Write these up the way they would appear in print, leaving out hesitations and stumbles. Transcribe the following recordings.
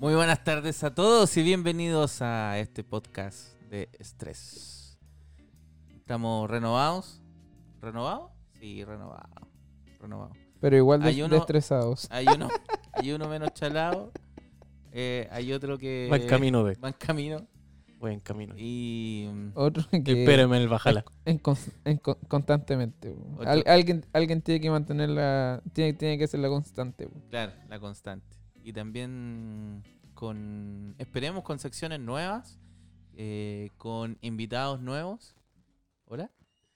Muy buenas tardes a todos y bienvenidos a este podcast de estrés. Estamos renovados. ¿Renovados? Sí, renovados. Pero igual Hay de uno- estresados. Hay uno menos chalado. Hay otro que Va en camino de. va en camino. Voy en camino. Y Otro que Espérame en el Bajala. constantemente. Otro- Alguien tiene que mantenerla, tiene que ser la constante. claro, la constante. Y también esperemos con secciones nuevas, con invitados nuevos. Hola.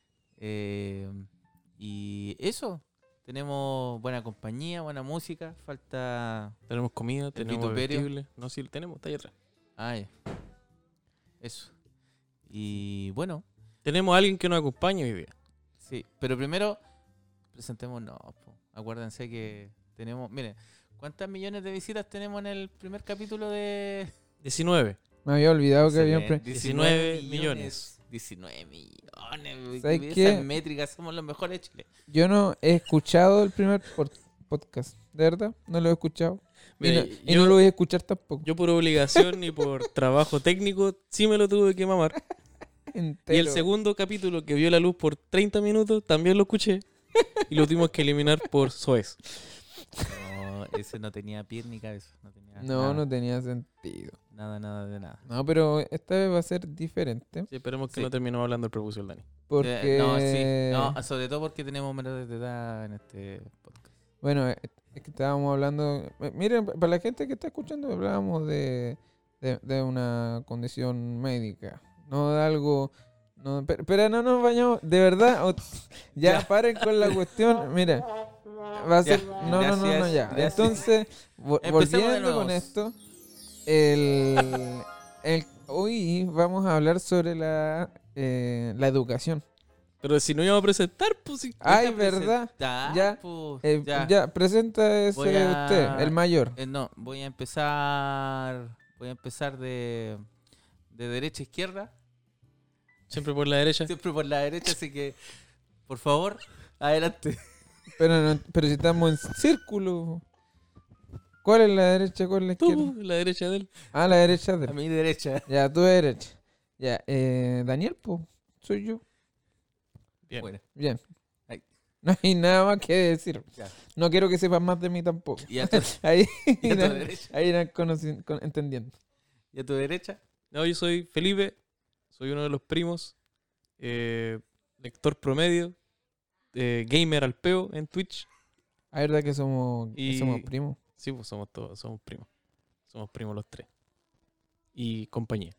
Y eso, tenemos buena compañía, buena música, falta... Tenemos comida, tenemos vituperio. vestible. No, sí, tenemos, está ahí atrás. Ya. Eso. Y bueno, Tenemos a alguien que nos acompaña hoy día. sí, pero primero presentémonos, po. Acuérdense que tenemos... Miren, ¿cuántas millones de visitas tenemos en el primer capítulo de... 19. Me había olvidado que había un Excelente. 19 millones. 19 millones. ¿Sabes Esas qué? métricas somos los mejores de Chile. Yo no he escuchado el primer podcast. ¿De verdad? No lo he escuchado. Mira, y no lo voy a escuchar tampoco. Yo por obligación y por trabajo técnico sí me lo tuve que mamar. Entero. Y el segundo capítulo que vio la luz por 30 minutos también lo escuché. Y lo tuvimos que eliminar por soez. No, ese no tenía pie ni cabeza. No tenía No tenía sentido. nada de nada. No, pero esta vez va a ser diferente. Sí, esperemos que Sí. no terminemos hablando del prepucio del Dani. Porque... No, sobre todo porque tenemos menores de edad en este podcast. Bueno, es que estábamos hablando... Miren, para la gente que está escuchando, hablábamos de una condición médica. No de algo... No, pero no nos bañamos, de verdad. Ya, paren con la cuestión. Mira, va a ser... Ya, No, gracias, ya. gracias. Entonces, Empecemos de volviendo nuevo. con esto, hoy vamos a hablar sobre la educación. Pero si no íbamos a presentar, pues sí. Ay, ¿verdad? Ya, Ya, presenta ese Voy a- usted, el mayor. No, voy a empezar de derecha a izquierda. Siempre por la derecha. Siempre por la derecha, así que, por favor, adelante. Pero si estamos en círculo. ¿Cuál es la derecha? ¿Cuál es la izquierda? Tú, la derecha de él. Ah, la derecha. A mi derecha. Ya, tú derecha. Ya, Daniel, pues, soy yo. Bien. Bueno, Bien. Ay. No hay nada más que decir. ya. No quiero que sepas más de mí tampoco. ¿Y a tu, Ahí y a tu irán, derecha? ahí irán entendiendo. ¿Y a tu derecha? No, yo soy Felipe, soy uno de los primos, lector promedio, gamer al peo en Twitch. A verdad que somos Y- primos. Sí, pues somos todos, somos primos. Somos primos los tres. Y compañía.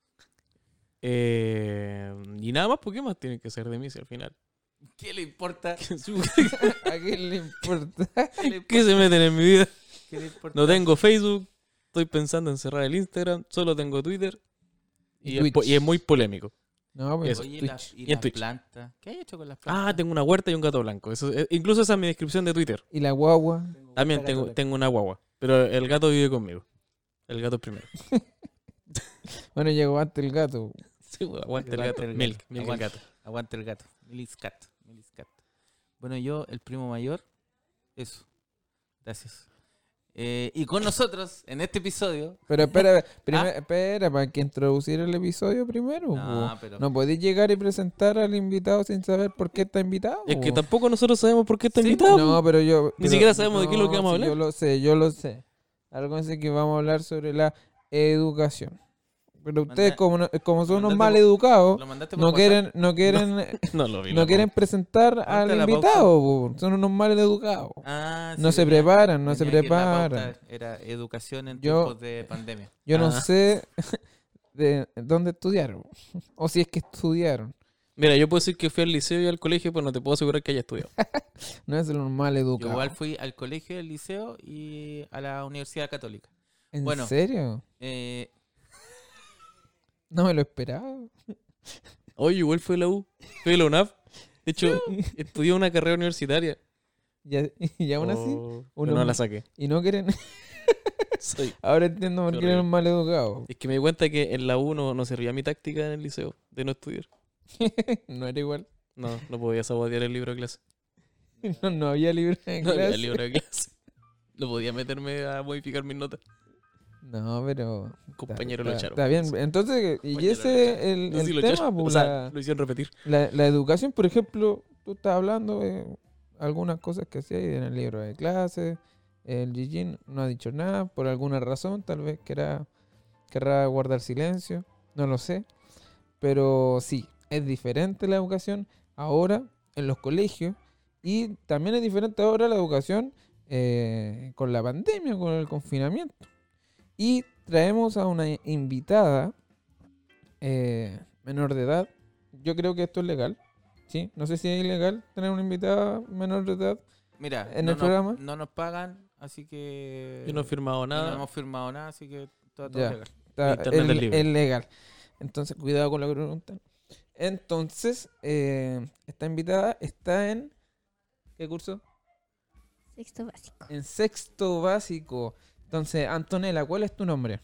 Y nada más, ¿por qué más tienen que ser de mí si al final? ¿Qué le importa? ¿A quién le importa? ¿Qué se meten en mi vida? ¿Qué le importa? No tengo Facebook, estoy pensando en cerrar el Instagram, solo tengo Twitter. Y Y Twitch. es muy polémico. No, pues Eso. Oye, Twitch. ¿y Y en las Twitch. plantas? ¿Qué hay hecho con las plantas? Ah, tengo una huerta y un gato blanco. Incluso esa es mi descripción de Twitter. Y la guagua. También tengo una guagua. Pero el gato vive conmigo. El gato es primero. Bueno, llegó antes el gato. Sí, güey, aguanta el Aguanta gato. el gato. Milk el Aguanta. gato. Aguanta el gato. Millis cat. Bueno, yo, el primo mayor, eso. Gracias. Y con nosotros, en este episodio... Pero espera, espera, para que introducir el episodio primero. No, po. pero- No podéis llegar y presentar al invitado sin saber por qué está invitado. Es que po. tampoco nosotros sabemos por qué está Sí, invitado. No, pero yo... Ni siquiera sabemos de qué es lo que vamos a sí, hablar. Yo lo sé. Algo así que vamos a hablar sobre la educación. Pero ustedes, como son unos mandaste mal por- educados, ¿Lo mandaste por no WhatsApp? quieren No lo vi. no quieren presentar al la invitado. Po. Son unos mal educados. Ah, No sí, se tenía- preparan, no se tenía que la pauta preparan. Era educación en Yo- tiempos de pandemia. Yo no Ah. sé de dónde estudiaron. O si es que estudiaron. Mira, yo puedo decir que fui al liceo y al colegio, pero no te puedo asegurar que haya estudiado. No es un mal Yo educado. igual fui al colegio, al liceo y a la Universidad Católica. ¿En bueno. serio? No me lo esperaba. Oye, igual fue la U. Fui a la UNAV. De hecho, estudié una carrera universitaria. Y aún así. Oh, uno- pero no la saqué. Y no quieren. Soy- Ahora entiendo por qué Horrible. eran mal educados. Es que me di cuenta que en la U no servía mi táctica en el liceo de no estudiar. No era igual. No podía sabotear el libro de clase. No había libro de No había clase. libro de clase. No podía meterme a modificar mis notas. No, pero... Un compañero lo echaron. Está bien. Entonces, y Compañero ese lo es el, No sé si el lo tema, echaron, pues, o sea, lo hicieron repetir. la educación, por ejemplo, tú estás hablando de algunas cosas que hacía en el libro de clases. El Gigi no ha dicho nada por alguna razón, tal vez querrá guardar silencio, no lo sé. Pero sí, es diferente la educación ahora en los colegios y también es diferente ahora la educación con la pandemia, con el confinamiento. Y traemos a una invitada menor de edad. Yo creo que esto es legal. ¿Sí? No sé si es ilegal tener una invitada menor de edad. Mira, en el programa. no nos pagan, así que... Yo no he firmado y no nada. hemos firmado nada, así que todo Ya. legal. Internet es libre. Es legal. Entonces, cuidado con lo que preguntan. Entonces, esta invitada está en... ¿Qué curso? Sexto básico. En sexto básico. Entonces, Antonella, ¿cuál es tu nombre?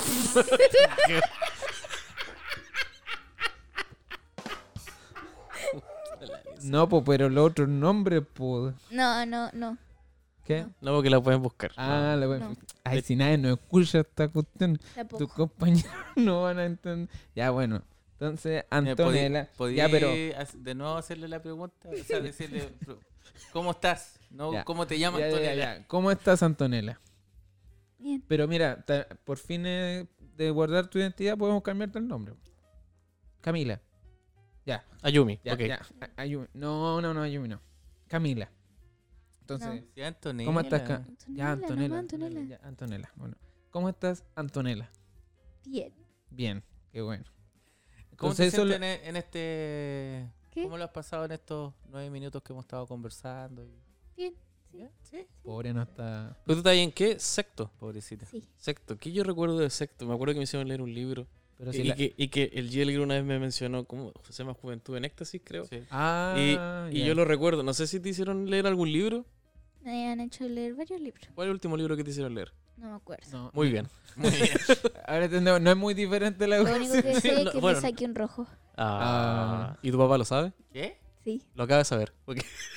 No, pues, pero el otro nombre, pues... No. ¿Qué? No, porque la pueden buscar. Ah, la No. Ay, si nadie nos escucha esta cuestión, tus Tampoco. compañeros no van a entender. Ya, bueno. Entonces, Antonella. ¿Podía Ya, pero... de nuevo hacerle la pregunta? O sea, decirle, ¿cómo estás? ¿No? Ya. ¿Cómo te llamas, Ya, Antonella? ya. ¿Cómo estás, Antonella? Bien. Pero mira, por fines de guardar tu identidad podemos cambiarte el nombre. Camila. Ya, Ayumi, ya, ok. ya. Ayumi. No, Ayumi no. Camila. Entonces, Sí, Antonella. ¿cómo estás, Antonella, Ya, Antonella. nomás Antonella. Ya, Antonella. Bueno. ¿Cómo estás, Antonella? Bien. Bien, qué bueno. ¿Cómo te Entonces, eso sientes en este... ¿Qué? ¿Cómo lo has pasado en estos 9 minutos que hemos estado conversando? Bien. ¿Ya? ¿Sí? Pobre no está... ¿Pero tú estás ahí en qué? Sexto. Pobrecita. Sí. Sexto. ¿Qué yo recuerdo de sexto? Me acuerdo que me hicieron leer un libro. Pero Y, si y la- que el Gilgir una vez me mencionó, ¿cómo se llama? Juventud en Éxtasis, creo. Sí. Ah, Y ya. yo lo recuerdo. No sé si te hicieron leer algún libro. Me han hecho leer varios libros. ¿Cuál es el último libro que te hicieron leer? No me acuerdo. No, Muy bien. Muy bien. ahora entendemos, no es muy diferente la Lo único que Sí, sé es no, que bueno. me saqué un rojo. ¿Y tu papá lo sabe? ¿Qué? Sí. Lo acaba de saber. Ok.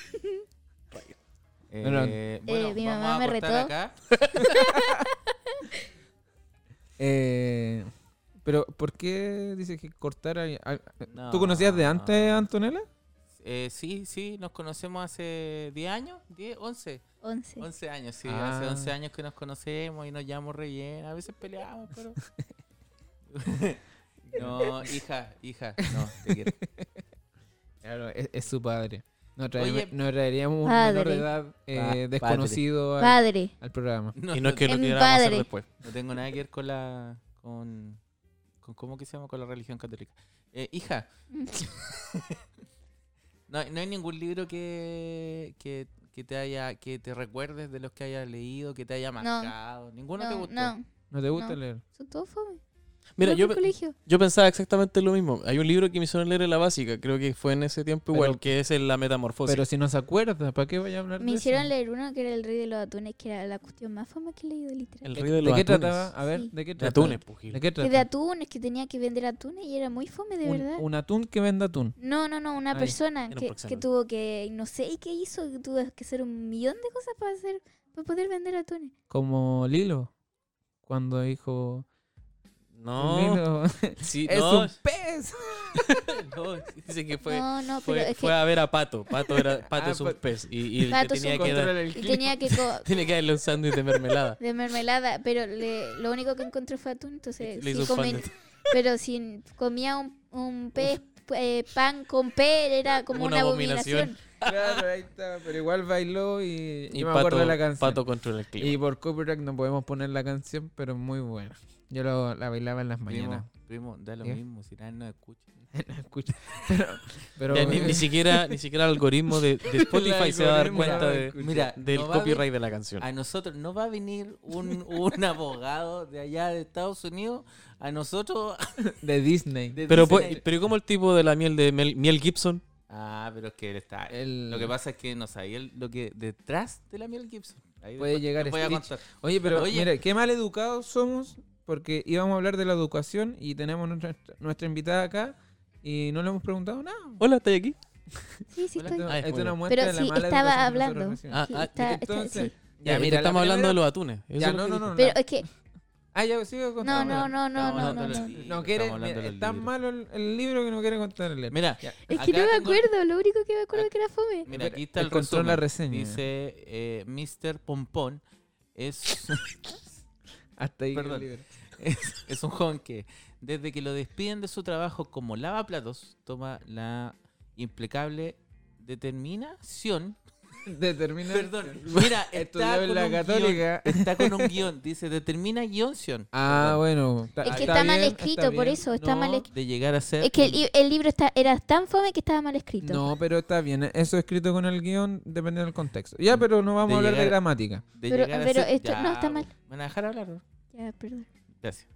Bueno, Bueno, mi vamos mamá a me cortar retó. acá. Pero, ¿por qué dices que cortara? No. ¿Tú conocías de antes a Antonella? Sí, nos conocemos hace 10 años, 10, 11. 11. 11 años, sí, Ah. hace 11 años que nos conocemos y nos llamamos re bien. A veces peleamos, pero... No, hija, no, te quiero. Claro, es su padre. No, Oye, no traeríamos un padre. menor de edad Padre. desconocido Padre. al programa. No, Y no es que lo Es mi queramos hacer padre. después. no tengo nada que ver con la... Con ¿cómo que se llama? Con la religión católica. Hija, no hay ningún libro que te recuerdes de los que hayas leído, que te haya marcado. ¿Ninguno te No, gustó? ¿No te gusta No. leer? Son todos fome. Mira, Igual yo, que el colegio. yo pensaba exactamente lo mismo. Hay un libro que me hicieron leer en la básica, creo que fue en ese tiempo igual, Pero- que es La Metamorfosis. Pero si no se acuerda, ¿para qué vaya a hablar Me de hicieron eso? leer uno que era El Rey de los Atunes, que era la cuestión más fome que he leído literal. El ¿De, rey de de los qué atunes. trataba? A ver, Sí. ¿de qué De trataba? atunes, pues, Gil. ¿De qué Que de trataba? atunes, que tenía que vender atunes y era muy fome, de verdad. Un atún que venda atún. No, una Ay, persona era un que proxeneta. tuvo que, no sé, ¿y qué hizo? Que tuvo que hacer un millón de cosas para poder vender atunes. Como Lilo. Cuando dijo... No, Lilo, sí, ¡es no, un pez! no, dice que fue, No, pero fue, es fue que a ver a Pato. Pato Ah, es un Pato. pez. Y el Pato que es tenía un que, Controla dar, el y clima. tenía que tenía que darle un sándwich de mermelada. de mermelada, pero lo único que encontró fue atún, entonces Le si hizo un comí- pan de- pero si comía un pez, pan con pe era como Una una abominación. abominación. Claro, ahí está. Pero igual bailó y Y yo me acuerdo de la canción. Pato controla el clima. Y por copyright no podemos poner la canción, pero es muy buena. Yo la bailaba en las mañanas. Primo, da lo ¿Qué? mismo, si nadie nos escucha. Escucha. Pero Ya, ni siquiera el algoritmo de Spotify se va a dar algoritmo cuenta no de, escucha. Mira, del no va a copyright de la canción. A nosotros no va a venir un abogado de allá de Estados Unidos a nosotros de Disney. de Pero, Disney. pero ¿cómo el tipo de la miel de Miel Gibson? Ah, pero es que él está. El- Lo que pasa es que no sabía lo que detrás de la miel Gibson. Ahí Puede después llegar te voy a Stitch. contar. Oye, pero Oye. mira, qué mal educados somos porque íbamos a hablar de la educación y tenemos nuestra invitada acá y no le hemos preguntado nada. Hola, ¿estás aquí? Sí, sí Hola, estoy. esto- Ay, esto es muy una bien. muestra Pero de la sí, mala estaba educación que hablando. nosotros recibimos. Ah, Sí, ah, está- entonces, sí. ya, Ya, mira, la estamos hablando primera- de los atunes. Eso Ya, es lo que no. dijo. Pero es que Ya sigo contando. No. No quiere, es tan malo el libro que no quiere contar el libro. Mira, Ya. Es que acá no me tengo- acuerdo, lo único que me acuerdo es que era fome. Mira, aquí está el Encontró resumen. la reseña. Dice Mr. Pompón es, Hasta ahí Perdón. el libro. es un joven que desde que lo despiden de su trabajo como lavaplatos toma la implacable determinación. Determina. Perdón, mira, Estudió está en con la un Católica. guión, está con un guión, dice determina guión-ción. Bueno. Es que está mal escrito, por eso está No, mal escrito. de llegar a ser Es que el libro era tan fome que estaba mal escrito. No, pero está bien. Eso escrito con el guión depende del contexto. Ya, pero no vamos De a hablar de llegar- gramática. de Pero- llegar a pero ser- esto no está mal. ¿Me van a dejar hablar? ¿No? Ya, perdón. Gracias.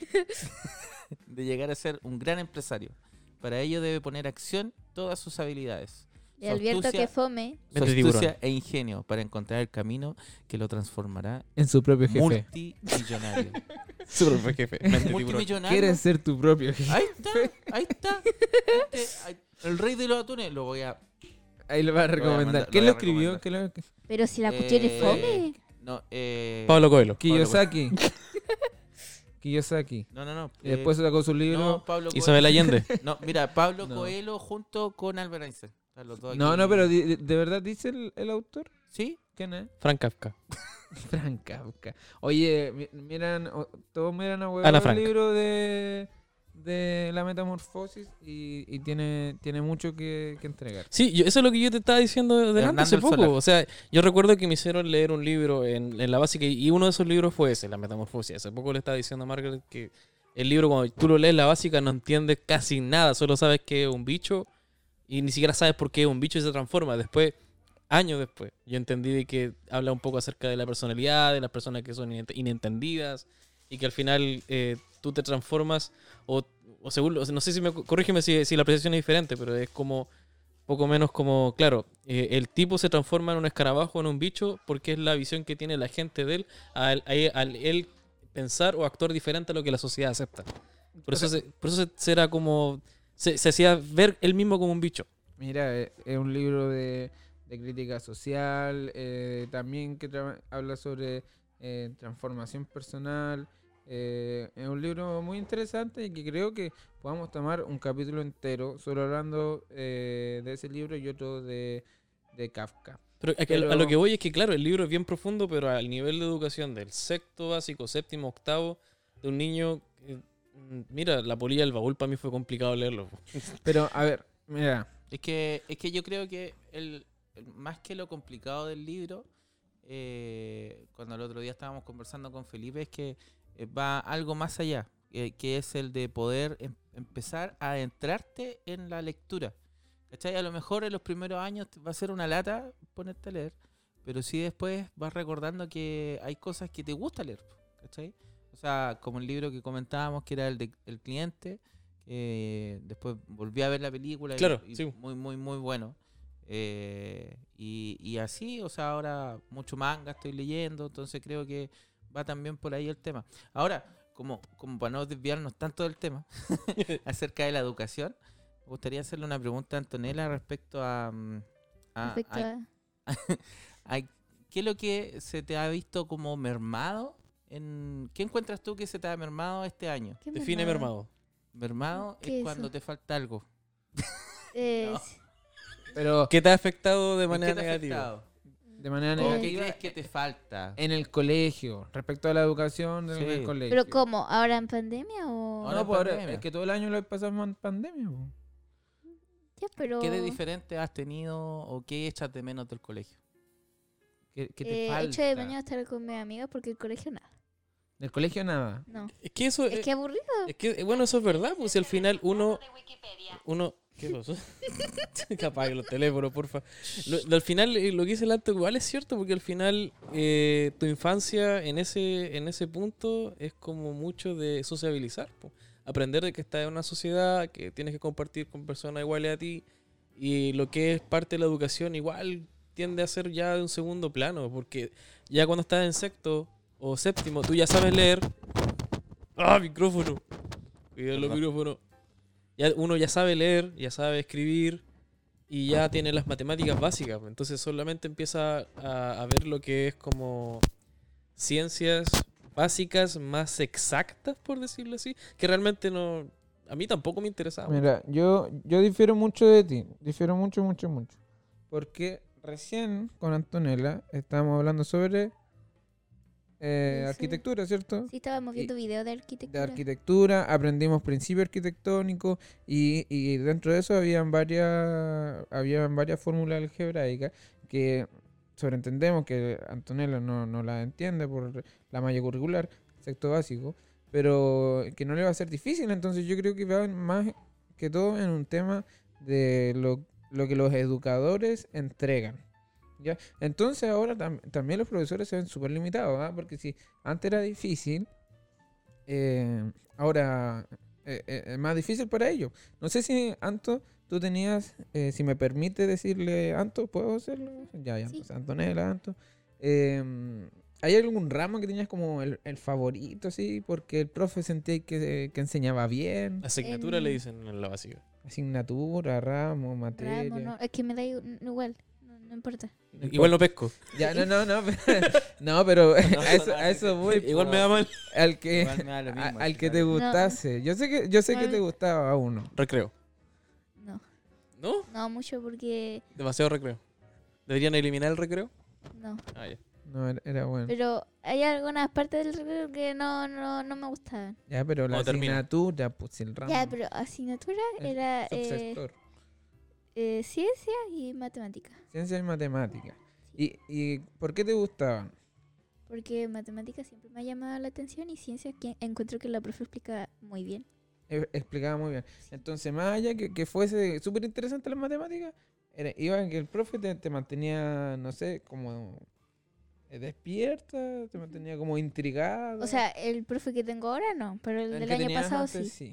De llegar a ser un gran empresario. Para ello debe poner acción todas sus habilidades. Y advierto astucia- que fome. Su Mente tiburón. astucia e ingenio para encontrar el camino que lo transformará En su propio jefe. multimillonario. Su propio jefe. Mente tiburón. Multimillonario. ¿Quieres ser tu propio jefe? Ahí está, ahí está. El rey de los atunes lo voy a... Ahí lo va a Lo voy a recomendar. mandar, ¿Quién lo lo voy a escribió? recomendar. Pero si la cuestión es fome. No, Pablo Coelho. Kiyosaki. Kiyosaki. No. Y después sacó su libro. No, Pablo Coelho. Isabel Allende. No, mira, Pablo No. Coelho junto con Albert Einstein. Están los dos No, aquí. pero ¿de verdad dice el autor? ¿Sí? ¿Quién es? Frank Kafka. Frank Kafka. Oye, todos miran a huevo Ana el Frank. libro de la metamorfosis y tiene mucho que entregar. Sí, eso es lo que yo te estaba diciendo delante Hernando hace el poco. Solar. O sea, yo recuerdo que me hicieron leer un libro en la básica y uno de esos libros fue ese, La Metamorfosis. Hace poco le estaba diciendo a Margaret que el libro, cuando tú lo lees en la básica, no entiendes casi nada. Solo sabes que es un bicho y ni siquiera sabes por qué es un bicho y se transforma. Después, años después, yo entendí de que habla un poco acerca de la personalidad, de las personas que son inentendidas y que al final tú te transformas o según, no sé si corrígeme si la apreciación es diferente, pero es como poco menos como, claro, el tipo se transforma en un escarabajo, en un bicho, porque es la visión que tiene la gente de él al él pensar o actuar diferente a lo que la sociedad acepta. Por eso será como se hacía ver él mismo como un bicho. Mira, es un libro de crítica social, también que habla sobre transformación personal. Es un libro muy interesante y que creo que podamos tomar un capítulo entero solo hablando de ese libro y otro de Kafka. Pero a lo que voy es que, claro, el libro es bien profundo, pero al nivel de educación del sexto básico, séptimo, octavo, de un niño... mira, La polilla del baúl para mí fue complicado leerlo. Pero, a ver, mira, Es que yo creo que más que lo complicado del libro, cuando el otro día estábamos conversando con Felipe, es que va algo más allá, que es el de poder empezar a adentrarte en la lectura. ¿Cachai? A lo mejor en los primeros años va a ser una lata ponerte a leer, pero sí después vas recordando que hay cosas que te gusta leer. ¿Cachai? O sea, como el libro que comentábamos, que era el de El cliente, después volví a ver la película Claro, y sí. muy, muy, muy bueno. Y así, o sea, ahora mucho manga estoy leyendo, entonces creo que va también por ahí el tema. Ahora, como para no desviarnos tanto del tema, acerca de la educación, me gustaría hacerle una pregunta a Antonella respecto a ¿qué es lo que se te ha visto como mermado? ¿Qué encuentras tú que se te ha mermado este año? ¿Qué Define mermado. Mermado ¿Qué es es cuando eso? te falta algo. No. pero ¿Qué te ha afectado de ¿En manera qué te ha negativa? afectado? de manera ¿O qué negativa crees que te falta? en el colegio, respecto a la educación en Sí. el colegio. ¿Pero cómo? ¿Ahora en pandemia o...? Ahora No, en pues ahora, pandemia. es que todo el año lo he pasado en pandemia. Po. Ya, pero... ¿Qué de diferente has tenido o qué echas de menos del colegio? ¿Qué te falta? Echo de menos estar con mis amigas porque el colegio nada. Del colegio nada. No. Es que eso Es que aburrido. es que, bueno, eso es verdad, pues si al final uno ¿qué pasó? Que apague los teléfonos, porfa. Al final, lo que dice el Alto igual es cierto, porque al final tu infancia en ese punto es como mucho de sociabilizar, po. Aprender de que estás en una sociedad, que tienes que compartir con personas iguales a ti, y lo que es parte de la educación igual tiende a ser ya de un segundo plano, porque ya cuando estás en sexto o séptimo, tú ya sabes leer. ¡Ah, micrófono! Cuidado los micrófonos. Uno ya sabe leer, ya sabe escribir y ya tiene las matemáticas básicas. Entonces solamente empieza a ver lo que es como ciencias básicas más exactas, por decirlo así, que realmente no... A mí tampoco me interesaba. Mira, yo difiero mucho de ti. Difiero mucho, mucho, mucho. Porque recién con Antonella estábamos hablando sobre Eso. arquitectura, ¿cierto? Sí, estábamos viendo videos de De arquitectura. arquitectura, aprendimos principios arquitectónicos y dentro de eso habían varias fórmulas algebraicas que sobreentendemos que Antonella no las entiende por la malla curricular, sexto básico, pero que no le va a ser difícil. Entonces yo creo que va más que todo en un tema de lo que los educadores entregan. ¿Ya? Entonces ahora también los profesores se ven súper limitados, ¿ah? Porque si antes era difícil, ahora es más difícil para ellos. No sé si, Anto, tú tenías, si me permite decirle Anto, ¿puedo hacerlo? Ya, Sí. pues Antonella, Anto. ¿Hay algún ramo que tenías como el favorito, así? Porque el profe sentía que enseñaba bien. Asignatura En- le dicen en la básica. Asignatura, ramo, materia. Ramo, no, es que me da igual, no importa. No Igual no pesco. Ya, no, pero a eso voy. Igual me da mal. Al que, Igual me da lo mismo, al al que te final. gustase. Yo sé que No. te gustaba a uno. Recreo. No, ¿No? no mucho porque Demasiado recreo. ¿Deberían eliminar el recreo? no. Ah, ya. No, era bueno. Pero hay algunas partes del recreo que no me gustaban. Ya, pero la Cuando termina. asignatura, pues el ramo. Ya, pero asignatura el era subsector. ciencia y matemática. Ciencia y matemática. ¿Y por qué te gustaban? Porque matemática siempre me ha llamado la atención y ciencia que encuentro que la profe explica muy bien. Explicaba muy bien. Entonces, más allá que fuese súper interesante la matemática, iba en que el profe te mantenía, no sé, como despierta, te mantenía como intrigada. O sea, el profe que tengo ahora no, pero el El del que año tenías pasado antes, sí.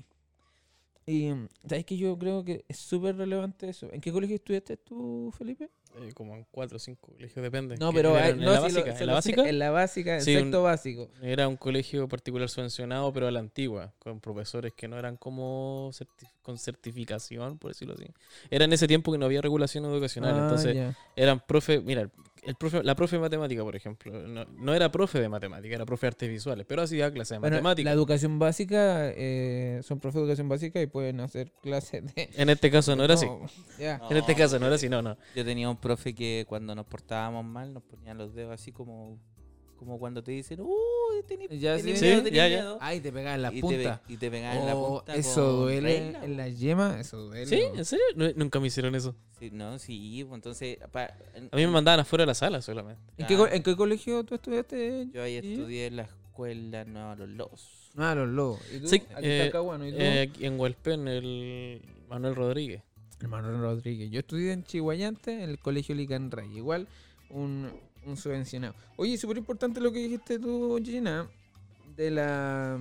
Y, ¿sabes que yo creo que es súper relevante eso? ¿En qué colegio estudiaste tú, Felipe? Como en 4 o 5 colegios, depende. No, Que pero eran no, en la sí lo- básica. se ¿En la lo sé, básica? En la básica, en Sí, sexto básico. Era un colegio particular subvencionado, pero a la antigua, con profesores que no eran como con certificación, por decirlo así. Era en ese tiempo que no había regulación educacional, entonces Ya. eran profe, mira, la profe de matemática, por ejemplo, no era profe de matemática, era profe de artes visuales, pero hacía clases de Bueno, matemática. la educación básica, son profes de educación básica y pueden hacer clases de... En este caso no era así. Ya. En este caso no era así, no. Yo tenía un profe que cuando nos portábamos mal nos ponían los dedos así como cuando te dicen, tenés Ya, tenés sí. miedo, Sí, tenés ya, ya. miedo. Ay, te pegan en la Y punta. y te pegaban en la Oh, punta. eso con duele regla, en po. la yema, eso duele. ¿Sí? ¿En serio? Nunca me hicieron eso. Sí, no, sí, pues, entonces... A mí me mandaban afuera de la sala solamente. ¿En qué colegio tú estudiaste? Yo ahí Gigi? estudié en la escuela Nueva Los Lobos. Ah, los lobos. ¿Y tú? Sí, Aquí está Caguano. ¿Y tú? Aquí en Hualpén, el Manuel Rodríguez. Manuel Rodríguez. Yo estudié en Chihuayante, en el colegio Licanray. Igual un subvencionado. Oye, súper importante lo que dijiste tú, Gina, de la...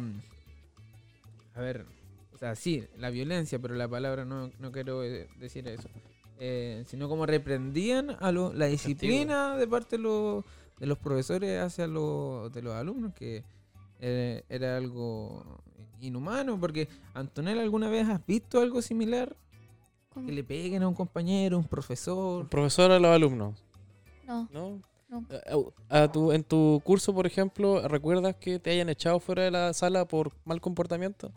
A ver, o sea, sí, la violencia, pero la palabra no quiero decir eso. Sino como reprendían a la disciplina de parte de los profesores hacia de los alumnos, que era algo inhumano, porque Antonella, ¿alguna vez has visto algo similar? ¿Cómo? Que le peguen a un compañero, un profesor. Profesor a los alumnos, No, ¿no? no. En tu curso, por ejemplo, ¿recuerdas que te hayan echado fuera de la sala por mal comportamiento?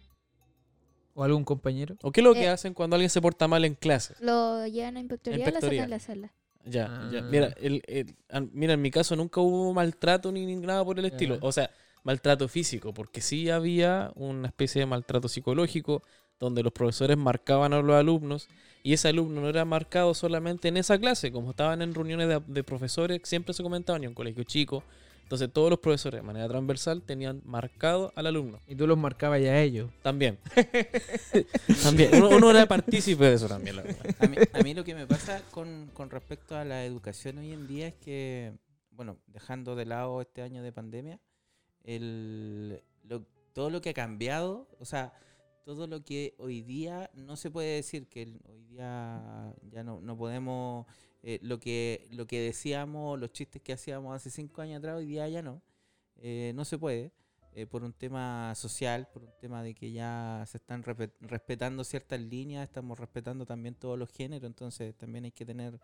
¿O algún compañero? ¿O qué es lo que Eh. hacen cuando alguien se porta mal en clase? Lo llevan a inspectoría, la sacan Inspectoría. a la sala. Ya, ya. Ah. Mira, en mi caso nunca hubo maltrato ni nada por el Ya. estilo. O sea, maltrato físico, porque sí había una especie de maltrato psicológico donde los profesores marcaban a los alumnos y ese alumno no era marcado solamente en esa clase, como estaban en reuniones de profesores, siempre se comentaban, y en un colegio chico. Entonces todos los profesores de manera transversal tenían marcado al alumno. Y tú los marcabas ya a ellos. También. También. Uno era partícipe de eso también, la verdad. A mí lo que me pasa con respecto a la educación hoy en día es que, bueno, dejando de lado este año de pandemia, todo lo que ha cambiado, o sea, todo lo que hoy día no se puede decir, que hoy día ya no podemos, lo que decíamos, los chistes que hacíamos hace 5 años atrás, hoy día ya no se puede. Por un tema social, por un tema de que ya se están respetando ciertas líneas, estamos respetando también todos los géneros, entonces también hay que tener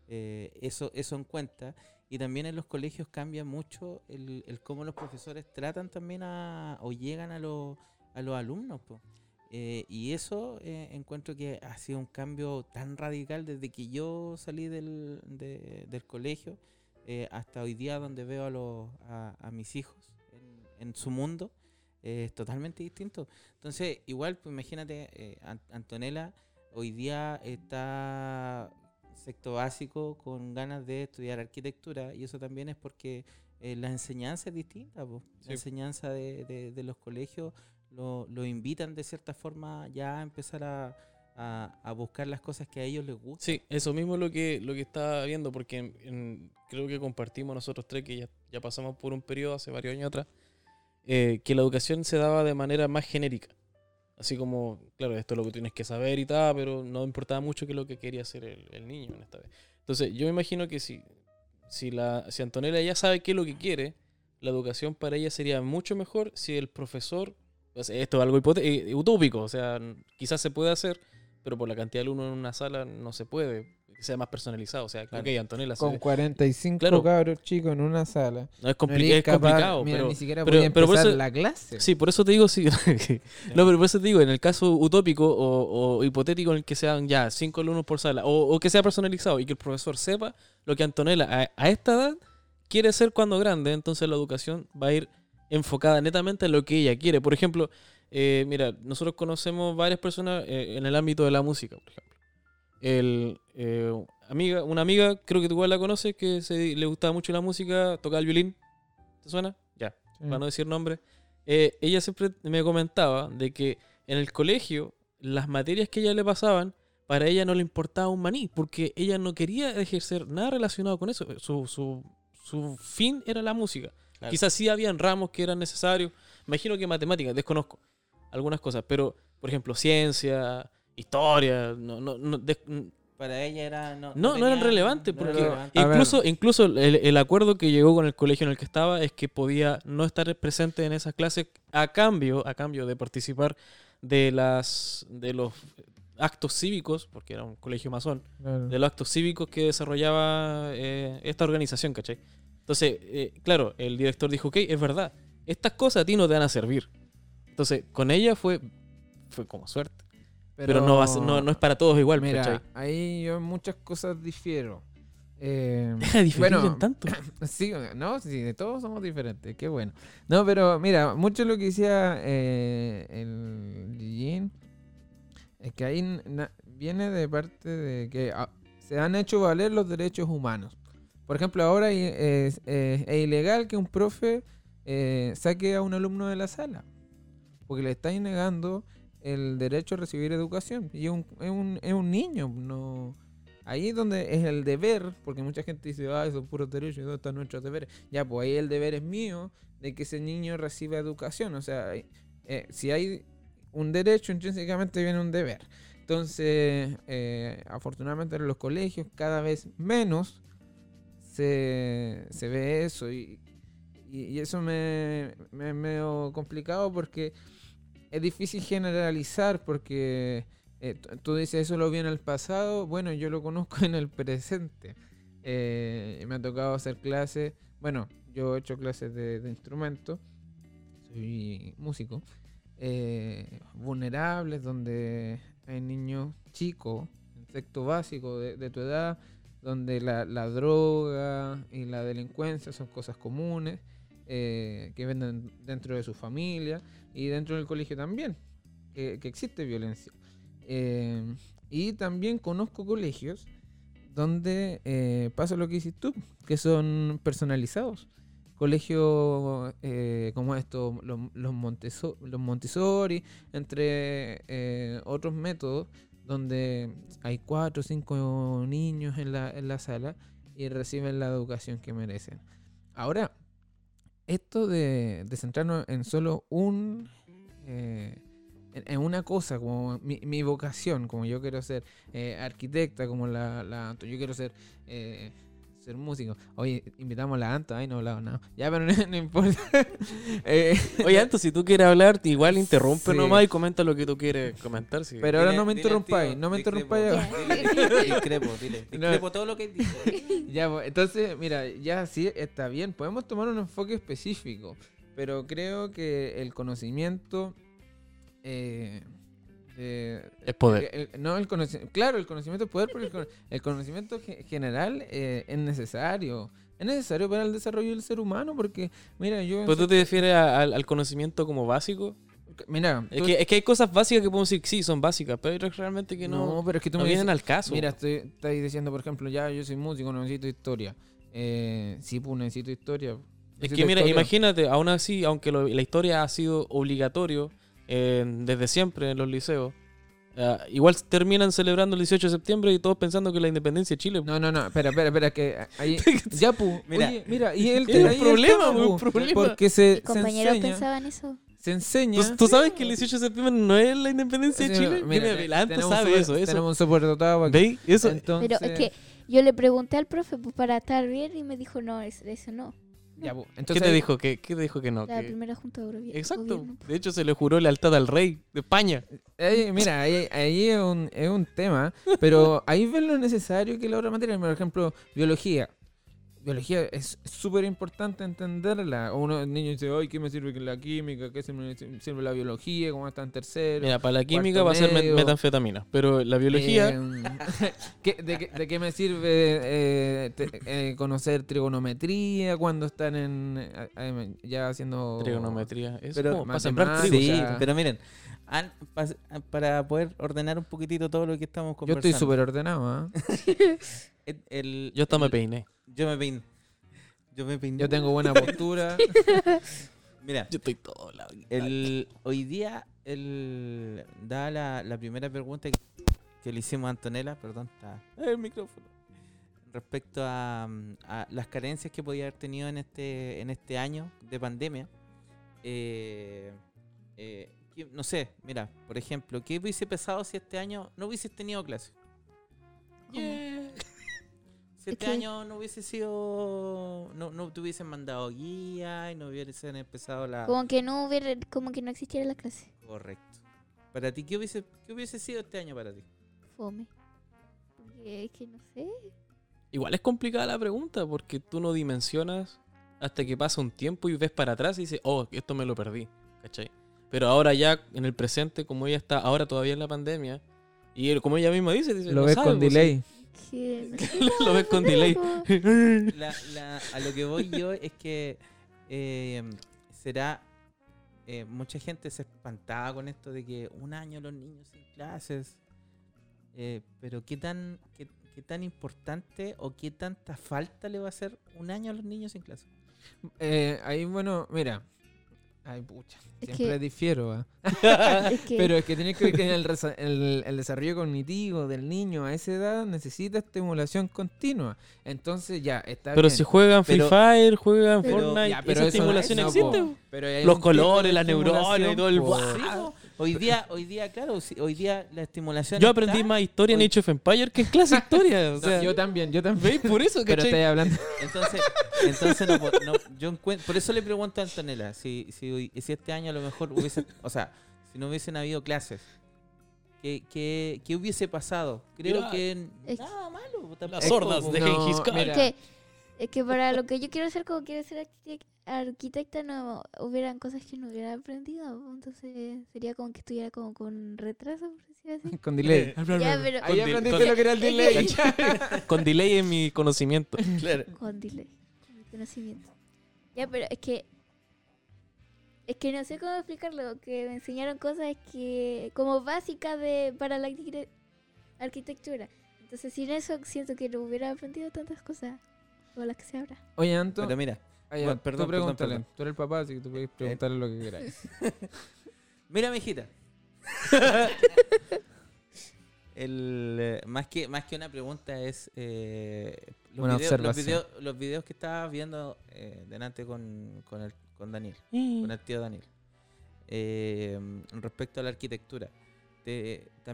eso en cuenta. Y también en los colegios cambia mucho el cómo los profesores tratan también o llegan a los alumnos, po. Y eso encuentro que ha sido un cambio tan radical desde que yo salí del colegio hasta hoy día, donde veo a mis hijos en su mundo. Es totalmente distinto. Entonces, igual, pues imagínate, Antonella hoy día está sexto básico con ganas de estudiar arquitectura, y eso también es porque la enseñanza es distinta, po. Sí. La enseñanza de los colegios lo invitan de cierta forma ya a empezar a buscar las cosas que a ellos les gustan. Sí, eso mismo es lo que estaba viendo, porque creo que compartimos nosotros tres, que ya pasamos por un periodo hace varios años atrás, que la educación se daba de manera más genérica. Así como, claro, esto es lo que tienes que saber y tal, pero no importaba mucho qué es lo que quería hacer el niño en esta vez. Entonces, yo me imagino que si Antonella ya sabe qué es lo que quiere, la educación para ella sería mucho mejor si el profesor, pues esto es algo utópico, o sea, quizás se puede hacer, pero por la cantidad de alumnos en una sala no se puede, que sea más personalizado. O sea, Claro. ok, Antonella, Con 45 Claro. cabros chicos en una sala. no es, No eres es capaz- complicado, mira, pero ni siquiera pero- podía pero por empezar eso- la clase. sí, por eso te digo, sí. No, pero por eso te digo, en el caso utópico o hipotético en el que sean ya 5 alumnos por sala, o que sea personalizado y que el profesor sepa lo que Antonella a esta edad quiere ser cuando grande, entonces la educación va a ir enfocada netamente en lo que ella quiere. Por ejemplo, mira, nosotros conocemos varias personas en el ámbito de la música, por ejemplo. Una amiga, creo que tú igual la conoces, que le gustaba mucho la música, tocaba el violín. ¿Te suena? Ya, para no decir nombre. Ella siempre me comentaba de que en el colegio las materias que a ella le pasaban, para ella no le importaba un maní, porque ella no quería ejercer nada relacionado con eso. Su fin era la música. Claro. Quizás sí habían ramos que eran necesarios. Imagino que matemáticas, desconozco algunas cosas, pero por ejemplo ciencia, historia, Para ella era no eran relevantes, no era porque relevante. A ver. incluso el acuerdo que llegó con el colegio en el que estaba es que podía no estar presente en esas clases a cambio de participar de los actos cívicos, porque era un colegio masón, Claro. de los actos cívicos que desarrollaba esta organización, ¿cachai? Entonces, claro, el director dijo, ok, es verdad, estas cosas a ti no te van a servir. Entonces, con ella fue como suerte. Pero no es para todos igual, Mira, ¿cachai? ahí yo en muchas cosas difiero. Deja de diferir en tanto. Sí, no, sí, de todos somos diferentes, qué bueno. No, pero mira, mucho lo que decía el Gin es que ahí viene de parte de que se han hecho valer los derechos humanos. Por ejemplo, ahora es ilegal que un profe saque a un alumno de la sala, porque le está negando el derecho a recibir educación. Y es un niño, no. Ahí es donde es el deber, porque mucha gente dice, esos puros derechos, ¿dónde están nuestros deberes? Ya, pues ahí el deber es mío de que ese niño reciba educación. O sea, si hay un derecho, intrínsecamente viene un deber. Entonces, afortunadamente en los colegios cada vez menos se ve eso. Y eso me es medio complicado porque es difícil generalizar, porque tú dices eso lo vi en el pasado. Bueno, yo lo conozco en el presente. Me ha tocado hacer clases. Bueno, yo he hecho clases de instrumento. Soy músico. Vulnerables, donde hay niños chicos, en sexto básico de tu edad, donde la droga y la delincuencia son cosas comunes, que venden dentro de su familia y dentro del colegio también, que existe violencia. Y también conozco colegios donde pasa lo que dices tú, que son personalizados. Colegios como estos, los Montessori, entre otros métodos, donde hay 4 o 5 niños en la sala y reciben la educación que merecen. Ahora, esto de centrarnos en solo en una cosa, como mi vocación, como yo quiero ser arquitecta, como yo quiero ser ser músico. Oye, invitamos a la Anta, ay, no he hablado nada. Ya, pero no importa. Oye, Anto, si tú quieres hablar, igual interrumpe Sí. nomás y comenta lo que tú quieres comentar. Sí. Pero ahora Dile- no me dile, interrumpáis, tío, no me discrepo, interrumpáis. dile, discrepo todo lo que dijo. Ya, pues, entonces, mira, ya sí está bien, podemos tomar un enfoque específico, pero creo que el conocimiento... Es poder. claro, el conocimiento es poder, pero el conocimiento general es necesario. Es necesario para el desarrollo del ser humano, porque, mira, ¿Pues tú te refieres al conocimiento como básico? Mira, Es que hay cosas básicas que podemos decir que sí, son básicas, pero realmente que no, pero es que tú no me vienen dices, al caso. mira, estás diciendo, por ejemplo, ya yo soy músico, no necesito historia. Sí, pues necesito historia. Es Necesito que mira, historia. imagínate, aún así, aunque la historia ha sido obligatorio desde siempre en los liceos, igual terminan celebrando el 18 de septiembre y todos pensando que la independencia de Chile. No, espera, que ahí... Ya, pu, Mira, oye, mira, y el es un ahí el problema, tema, un pu, problema. porque se Compañeros enseña, pensaban eso. se enseña... ¿Tú sabes que el 18 de septiembre no es la independencia de Sí, Chile? mira, Mira, Anto tenemos sabe eso. Tenemos un superdotado aquí. ¿Veis? Eso. Entonces, Pero es que yo le pregunté al profe pues, para estar bien y me dijo, no, eso no. ya, pu, ¿Qué entonces te dijo? ¿Qué te dijo que no? La Que- primera junta de gobierno. Exacto. gobierno. De hecho, se le juró lealtad al rey de España. Mira, ahí es un tema, pero ahí ven lo necesario que la otra materia, por ejemplo, biología. Biología es súper importante entenderla. Uno niño dice, ay, ¿qué me sirve la química? ¿Qué me sirve la biología? ¿Cómo está en tercero? Mira, para la química cuarto va a ser medio. metanfetamina, pero la biología... ¿De qué me sirve conocer trigonometría cuando están ya haciendo... Trigonometría. Es Pero como para sembrar matemática, trigo. Sí, o sea- pero miren, para poder ordenar un poquitito todo lo que estamos Yo conversando. estoy súper ordenado, ¿ah? Yo hasta me peiné. Yo me peiné. Yo tengo buena postura. Mira, Yo estoy todo lado. hoy día, da la primera pregunta que le hicimos a Antonella, perdón, está el micrófono, respecto a las carencias que podía haber tenido en este año de pandemia. No sé, mira, por ejemplo, ¿qué hubiese pasado si este año no hubieses tenido clases? Si este que- año no hubiese sido, no te hubiesen mandado guía y no hubiesen empezado la... Como que no existiera la clase. Correcto. Para ti, ¿qué hubiese sido este año para ti? Fome. Porque es que no sé. Igual es complicada la pregunta porque tú no dimensionas hasta que pasa un tiempo y ves para atrás y dices, oh, esto me lo perdí, ¿cachai? Pero ahora ya en el presente, como ella está ahora todavía en la pandemia, y como ella misma dice Lo no ves sabe, con pues, delay. Que no sé. Lo ves con delay. A lo que voy yo es que será... mucha gente se espantaba con esto de que un año los niños sin clases. Pero ¿qué tan importante o qué tanta falta le va a hacer un año a los niños sin clases? Ahí, bueno, mira. Ay, pucha. Es Siempre que- difiero, ¿ah? Es que Pero es que tienes que ver que el desarrollo cognitivo del niño a esa edad necesita estimulación continua. Entonces ya, está Pero bien. si juegan Free Pero- Fire, juegan pero- Fortnite, Ya, pero esa eso estimulación no, existe. po. Pero hay Los un tipo de colores, las neuronas y todo el... estimulación, po. ¡Wow! Hoy día, claro, hoy día la estimulación Yo está. aprendí más historia en Hoy- Age of Empires que en clase de historia. O No, sea, yo también. ¿veis? Por eso, Pero ¿cachai? estoy hablando. Entonces yo encuentro, por eso le pregunto a Antonella si este año a lo mejor hubiese, o sea, si no hubiesen habido clases, ¿qué hubiese pasado? Creo Mira, que es- nada malo. Las tampoco, sordas po. de No, Genghis Khan. mira. es que para lo que yo quiero hacer, como quiero ser arquitecta, no hubieran cosas que no hubiera aprendido. Entonces sería como que estuviera como con retraso, por decir así. Con delay. Ya, pero Ahí Con aprendiste lo que era el es delay. Con delay en mi conocimiento. con delay, con conocimiento. Ya, pero es que no sé cómo explicarlo, que me enseñaron cosas que como básicas para la arquitectura. Entonces sin eso siento que no hubiera aprendido tantas cosas como las que se habrá. Oye, Anto. Pero mira, Tú perdón, pregúntale. perdón. Tú eres el papá, así que tú puedes preguntarle lo que queráis. Mira, mijita. Más que una pregunta es Una observación. los videos que estabas viendo delante con Daniel, con el tío Daniel, respecto a la arquitectura.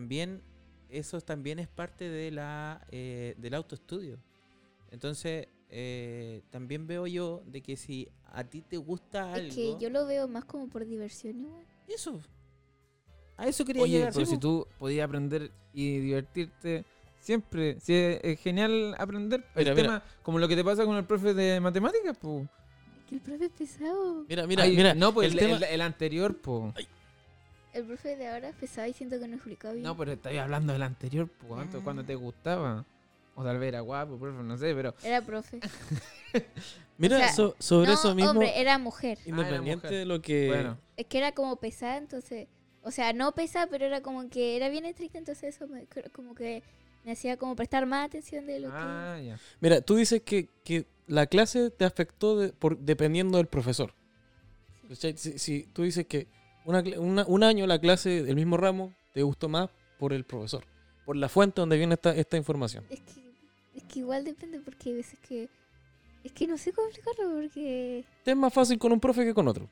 Eso también es parte de del autoestudio. Entonces, también veo yo de que si a ti te gusta algo... Es que yo lo veo más como por diversión igual. Eso. A eso quería Oye, llegar. pero sí, si po. tú podías aprender y divertirte siempre, si es genial aprender el Mira, tema, como lo que te pasa con el profe de matemáticas, pues. Es que el profe es pesado. Mira, no, pues el el, tema- el anterior, pues. El profe de ahora es pesado y siento que no explicaba bien. No, pero estoy hablando del anterior, pues, antes, Ah. cuando te gustaba. O tal vez era guapo, profe, no sé, pero. Era profe. Mira, O sea, sobre no, eso mismo, hombre, era mujer. independiente mujer. de lo que... Bueno, Es que era como pesada, entonces... O sea, no pesada, pero era como que era bien estricta, entonces eso como que me hacía como prestar más atención de lo ya. Mira, tú dices que la clase te afectó dependiendo del profesor. ¿Cachai? Si tú dices que un año la clase del mismo ramo te gustó más por el profesor, por la fuente donde viene esta información. que... Es que igual depende porque hay veces que... Es que no sé cómo explicarlo porque... Te es más fácil con un profe que con otro.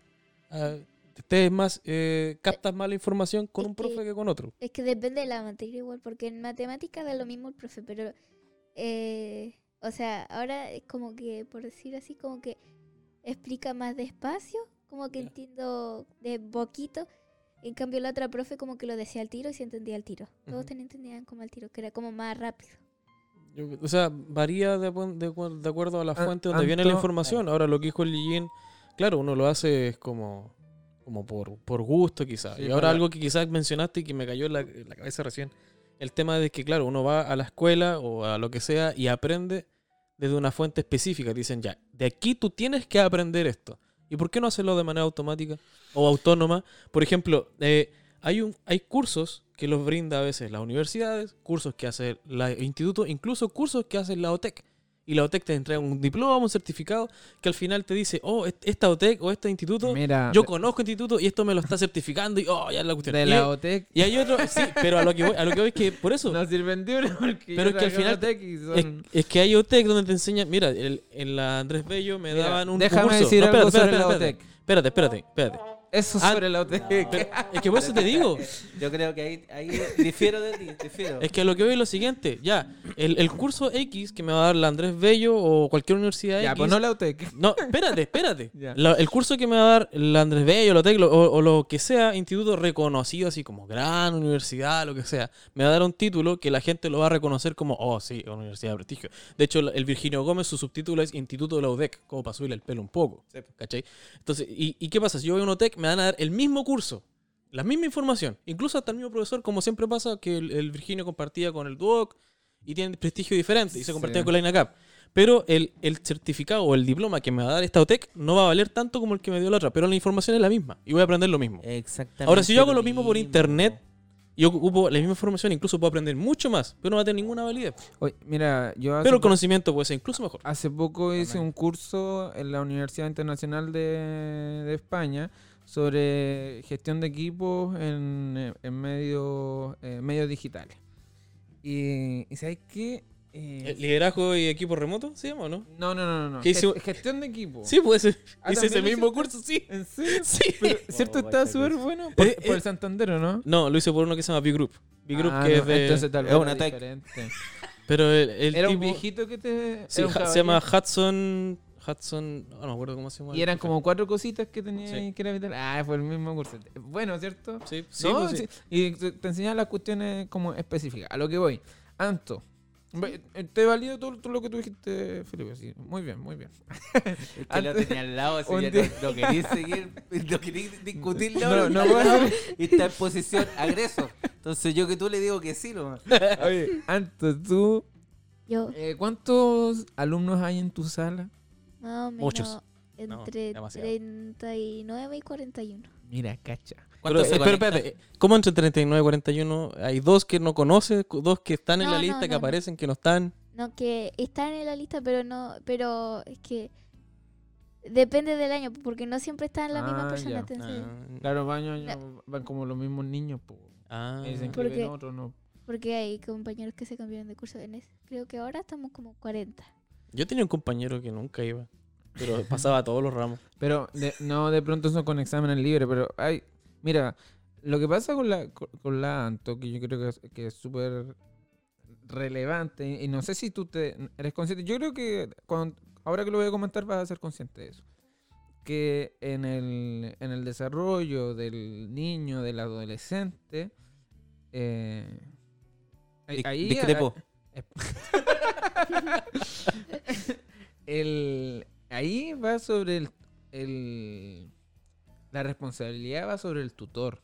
Te es más, captas más la información con Es un profe que- que con otro. Es que depende de la materia igual, porque en matemática da lo mismo el profe, pero... o sea, ahora es como que, por decir así, como que explica más despacio, como que Ya. entiendo de poquito. En cambio la otra profe como que lo decía al tiro y se entendía al tiro. Todos Ujú. entendían como al tiro, que era como más rápido. O sea, varía de acuerdo a la fuente donde viene la Anto- información. Ahora, lo que dijo el Lillín, claro, uno lo hace es como por gusto quizás. Sí, Y ahora para- algo que quizás mencionaste y que me cayó en la cabeza recién, el tema de que, claro, uno va a la escuela o a lo que sea y aprende desde una fuente específica. Te dicen, ya, de aquí tú tienes que aprender esto. ¿Y por qué no hacerlo de manera automática o autónoma? Por ejemplo, hay cursos que los brinda a veces las universidades, cursos que hace el instituto, incluso cursos que hace la OTEC. Y la OTEC te entrega un diploma, un certificado, que al final te dice, oh, esta OTEC o este instituto, Mira, yo conozco este instituto y esto me lo está certificando y oh, ya es la cuestión. de Y- la OTEC y hay otro, sí, pero a lo que voy es que por eso, no sirven de una porque Pero yo es que al trabajé en final OTEC y son- es que hay OTEC donde te enseñan, mira, en la Andrés Bello me Mira, daban un déjame curso. decir No, algo espérate, sobre la espérate, OTEC. espérate. Eso Ah, sobre la OTEC. Pero es que por eso te digo, Yo creo que ahí difiero de ti, difiero. es que a lo que voy es lo siguiente, ya, el curso X que me va a dar la Andrés Bello o cualquier universidad Ya, X. pues no la OTEC. No, espérate. Ya. El curso que me va a dar la Andrés Bello, la OTEC, o lo que sea, instituto reconocido, así como gran universidad, lo que sea, me va a dar un título que la gente lo va a reconocer como, oh, sí, una universidad de prestigio. De hecho, el Virginio Gómez, su subtítulo es Instituto de la UDEC, como para subirle el pelo un poco. ¿Cachai? Entonces, ¿y qué pasa? Si yo voy a una OTEC, me van a dar el mismo curso, la misma información, incluso hasta el mismo profesor, como siempre pasa, que el Virginio compartía con el DUOC y tienen prestigio diferente y se compartían Sí. con la INACAP. Pero el certificado o el diploma que me va a dar esta OTEC no va a valer tanto como el que me dio la otra, pero la información es la misma y voy a aprender lo mismo. Exactamente. Ahora, si yo hago lo mismo por internet, yo ocupo la misma información, incluso puedo aprender mucho más, pero no va a tener ninguna validez. Oye, mira, yo hace Pero el po- conocimiento puede ser incluso mejor. hace poco hice un curso en la Universidad Internacional de España sobre gestión de equipos en medios digitales. Y ¿sabes qué? ¿Liderazgo y equipo remoto se llama o no? No. ¿Qué hizo? Gestión de equipo. Sí, puede ser. Ah, Hice ese ¿también lo mismo hiciste? curso, sí. ¿En serio? Sí. Pero, ¿cierto? Oh, Está vaya súper cosa. bueno. Por Eh, el Santander, ¿o no? No, lo hice por uno que se llama B-Group. B-Group Ah, que no, es de... entonces tal es vez una era tech. diferente. Pero el Era un tipo- viejito que te... Sí, era un se llama caballero. Hudson, no me acuerdo cómo se llama. Y eran como 4 cositas que tenía Sí. ahí que era vital. Ah, fue el mismo curso. Bueno, ¿cierto? Sí, No, pues sí. sí. Y te enseñan las cuestiones como específicas. A lo que voy. Anto. Te valido todo lo que tú dijiste, Felipe. Sí, muy bien, muy bien. Es que lo tenía al lado, así Un ya día- no quería seguir, no quería discutirlo. No voy a hacer- Y está en posición agreso. Entonces yo que tú le digo que sí, nomás. Oye, Anto, tú, Yo, ¿cuántos alumnos hay en tu sala? más o menos, Muchos. entre demasiado. 39 y 41. Mira, cacha. Pero, ¿Cuántos se espera, conectan? espérate. ¿Cómo entre 39 y 41? Hay dos que no conoces, dos que están en No, la no, lista, que no, no. aparecen, que no están. No, que están en la lista, pero es que depende del año, porque no siempre están las mismas Ah, personas. ya. Entonces, Claro, van como los mismos niños. Po. Ah, Y se ¿Por inscriben qué? otros, no. porque hay compañeros que se cambiaron de curso. Creo que ahora estamos como 40. yo tenía un compañero que nunca iba, pero pasaba todos los ramos. Pero no de pronto son con exámenes libres, pero hay, mira, lo que pasa con la Anto, que yo creo que es súper relevante, y no sé si tú eres consciente, yo creo que cuando ahora que lo voy a comentar vas a ser consciente de eso. Que en el desarrollo del niño, del adolescente, ahí Discrepo. ahí va sobre la responsabilidad va sobre el tutor.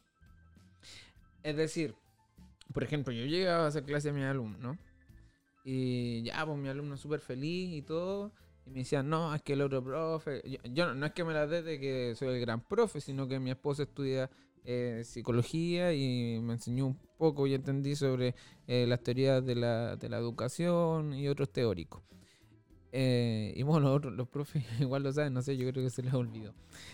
Es decir, por ejemplo, yo llegaba a hacer clase a mis alumnos y ya, pues mi alumno súper feliz y todo, y me decían, no, es que el otro profe, yo no es que me la dé de que soy el gran profe, sino que mi esposa estudia psicología y me enseñó un poco y entendí sobre las teorías de la educación y otros teóricos. Y bueno, los profes igual lo saben, no sé, yo creo que se les olvidó.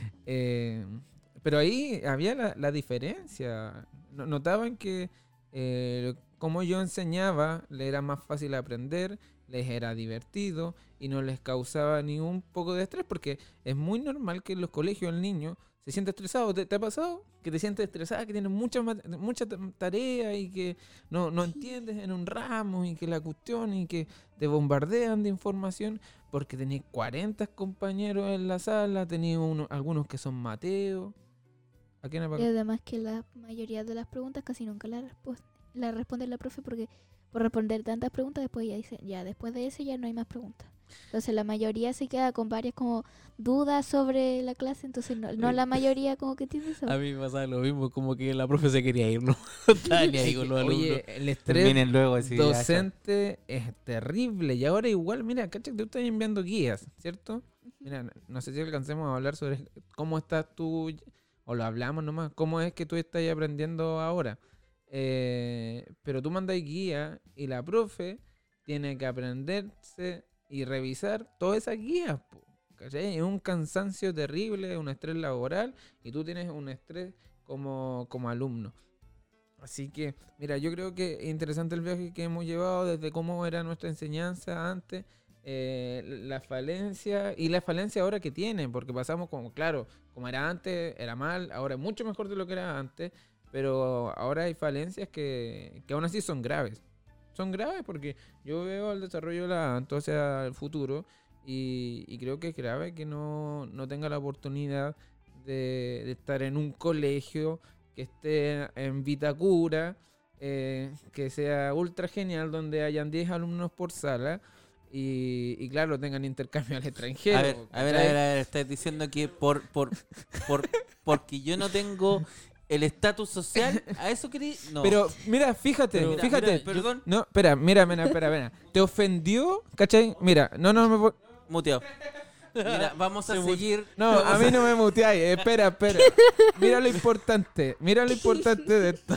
Pero ahí había la diferencia. Notaban que como yo enseñaba, le era más fácil aprender, les era divertido y no les causaba ni un poco de estrés, porque es muy normal que en los colegios el niño se siente estresado. ¿Te ha pasado? Que te sientes estresada, que tienes mucha tarea y que no entiendes en un ramo y que la cuestión y que te bombardean de información porque tenés 40 compañeros en la sala, tenés algunos que son Mateo. ¿A quién Y además que la mayoría de las preguntas casi nunca la responde la profe, porque por responder tantas preguntas después ya dice, ya después de eso ya no hay más preguntas. Entonces la mayoría se queda con varias como dudas sobre la clase, entonces no la mayoría como que tiene eso. A mí me pasaba lo mismo, como que la profe se quería ir, ¿no? Estaba ni ahí con los alumnos. Oye, el estrés Terminen luego así, ya, docente es terrible. Y ahora igual, mira, cacha que tú estás enviando guías, ¿cierto? Mira, no sé si alcancemos a hablar sobre cómo estás tú, o lo hablamos nomás, cómo es que tú estás aprendiendo ahora. Pero tú mandas guía y la profe tiene que aprenderse y revisar todas esas guías, ¿cachai? Es un cansancio terrible, un estrés laboral, y tú tienes un estrés como alumno. Así que, mira, yo creo que es interesante el viaje que hemos llevado desde cómo era nuestra enseñanza antes, la falencia y la falencia ahora que tiene, porque pasamos claro, como era antes, era mal, ahora es mucho mejor de lo que era antes, pero ahora hay falencias que aún así son graves. Son graves porque yo veo el desarrollo de la ANTO hacia el futuro y creo que es grave que no tenga la oportunidad de estar en un colegio que esté en Vitacura, que sea ultra genial, donde hayan 10 alumnos por sala y claro, tengan intercambio al extranjero. A ver, estás diciendo que porque yo no tengo el estatus social, ¿a eso querés? No. Pero mira, fíjate. Mira, perdón. No, espera. ¿Te ofendió? ¿Cachai? Mira, no. Muteado. Mira, vamos a seguir. No, a mí no me muteáis. Espera. Mira lo importante de esto.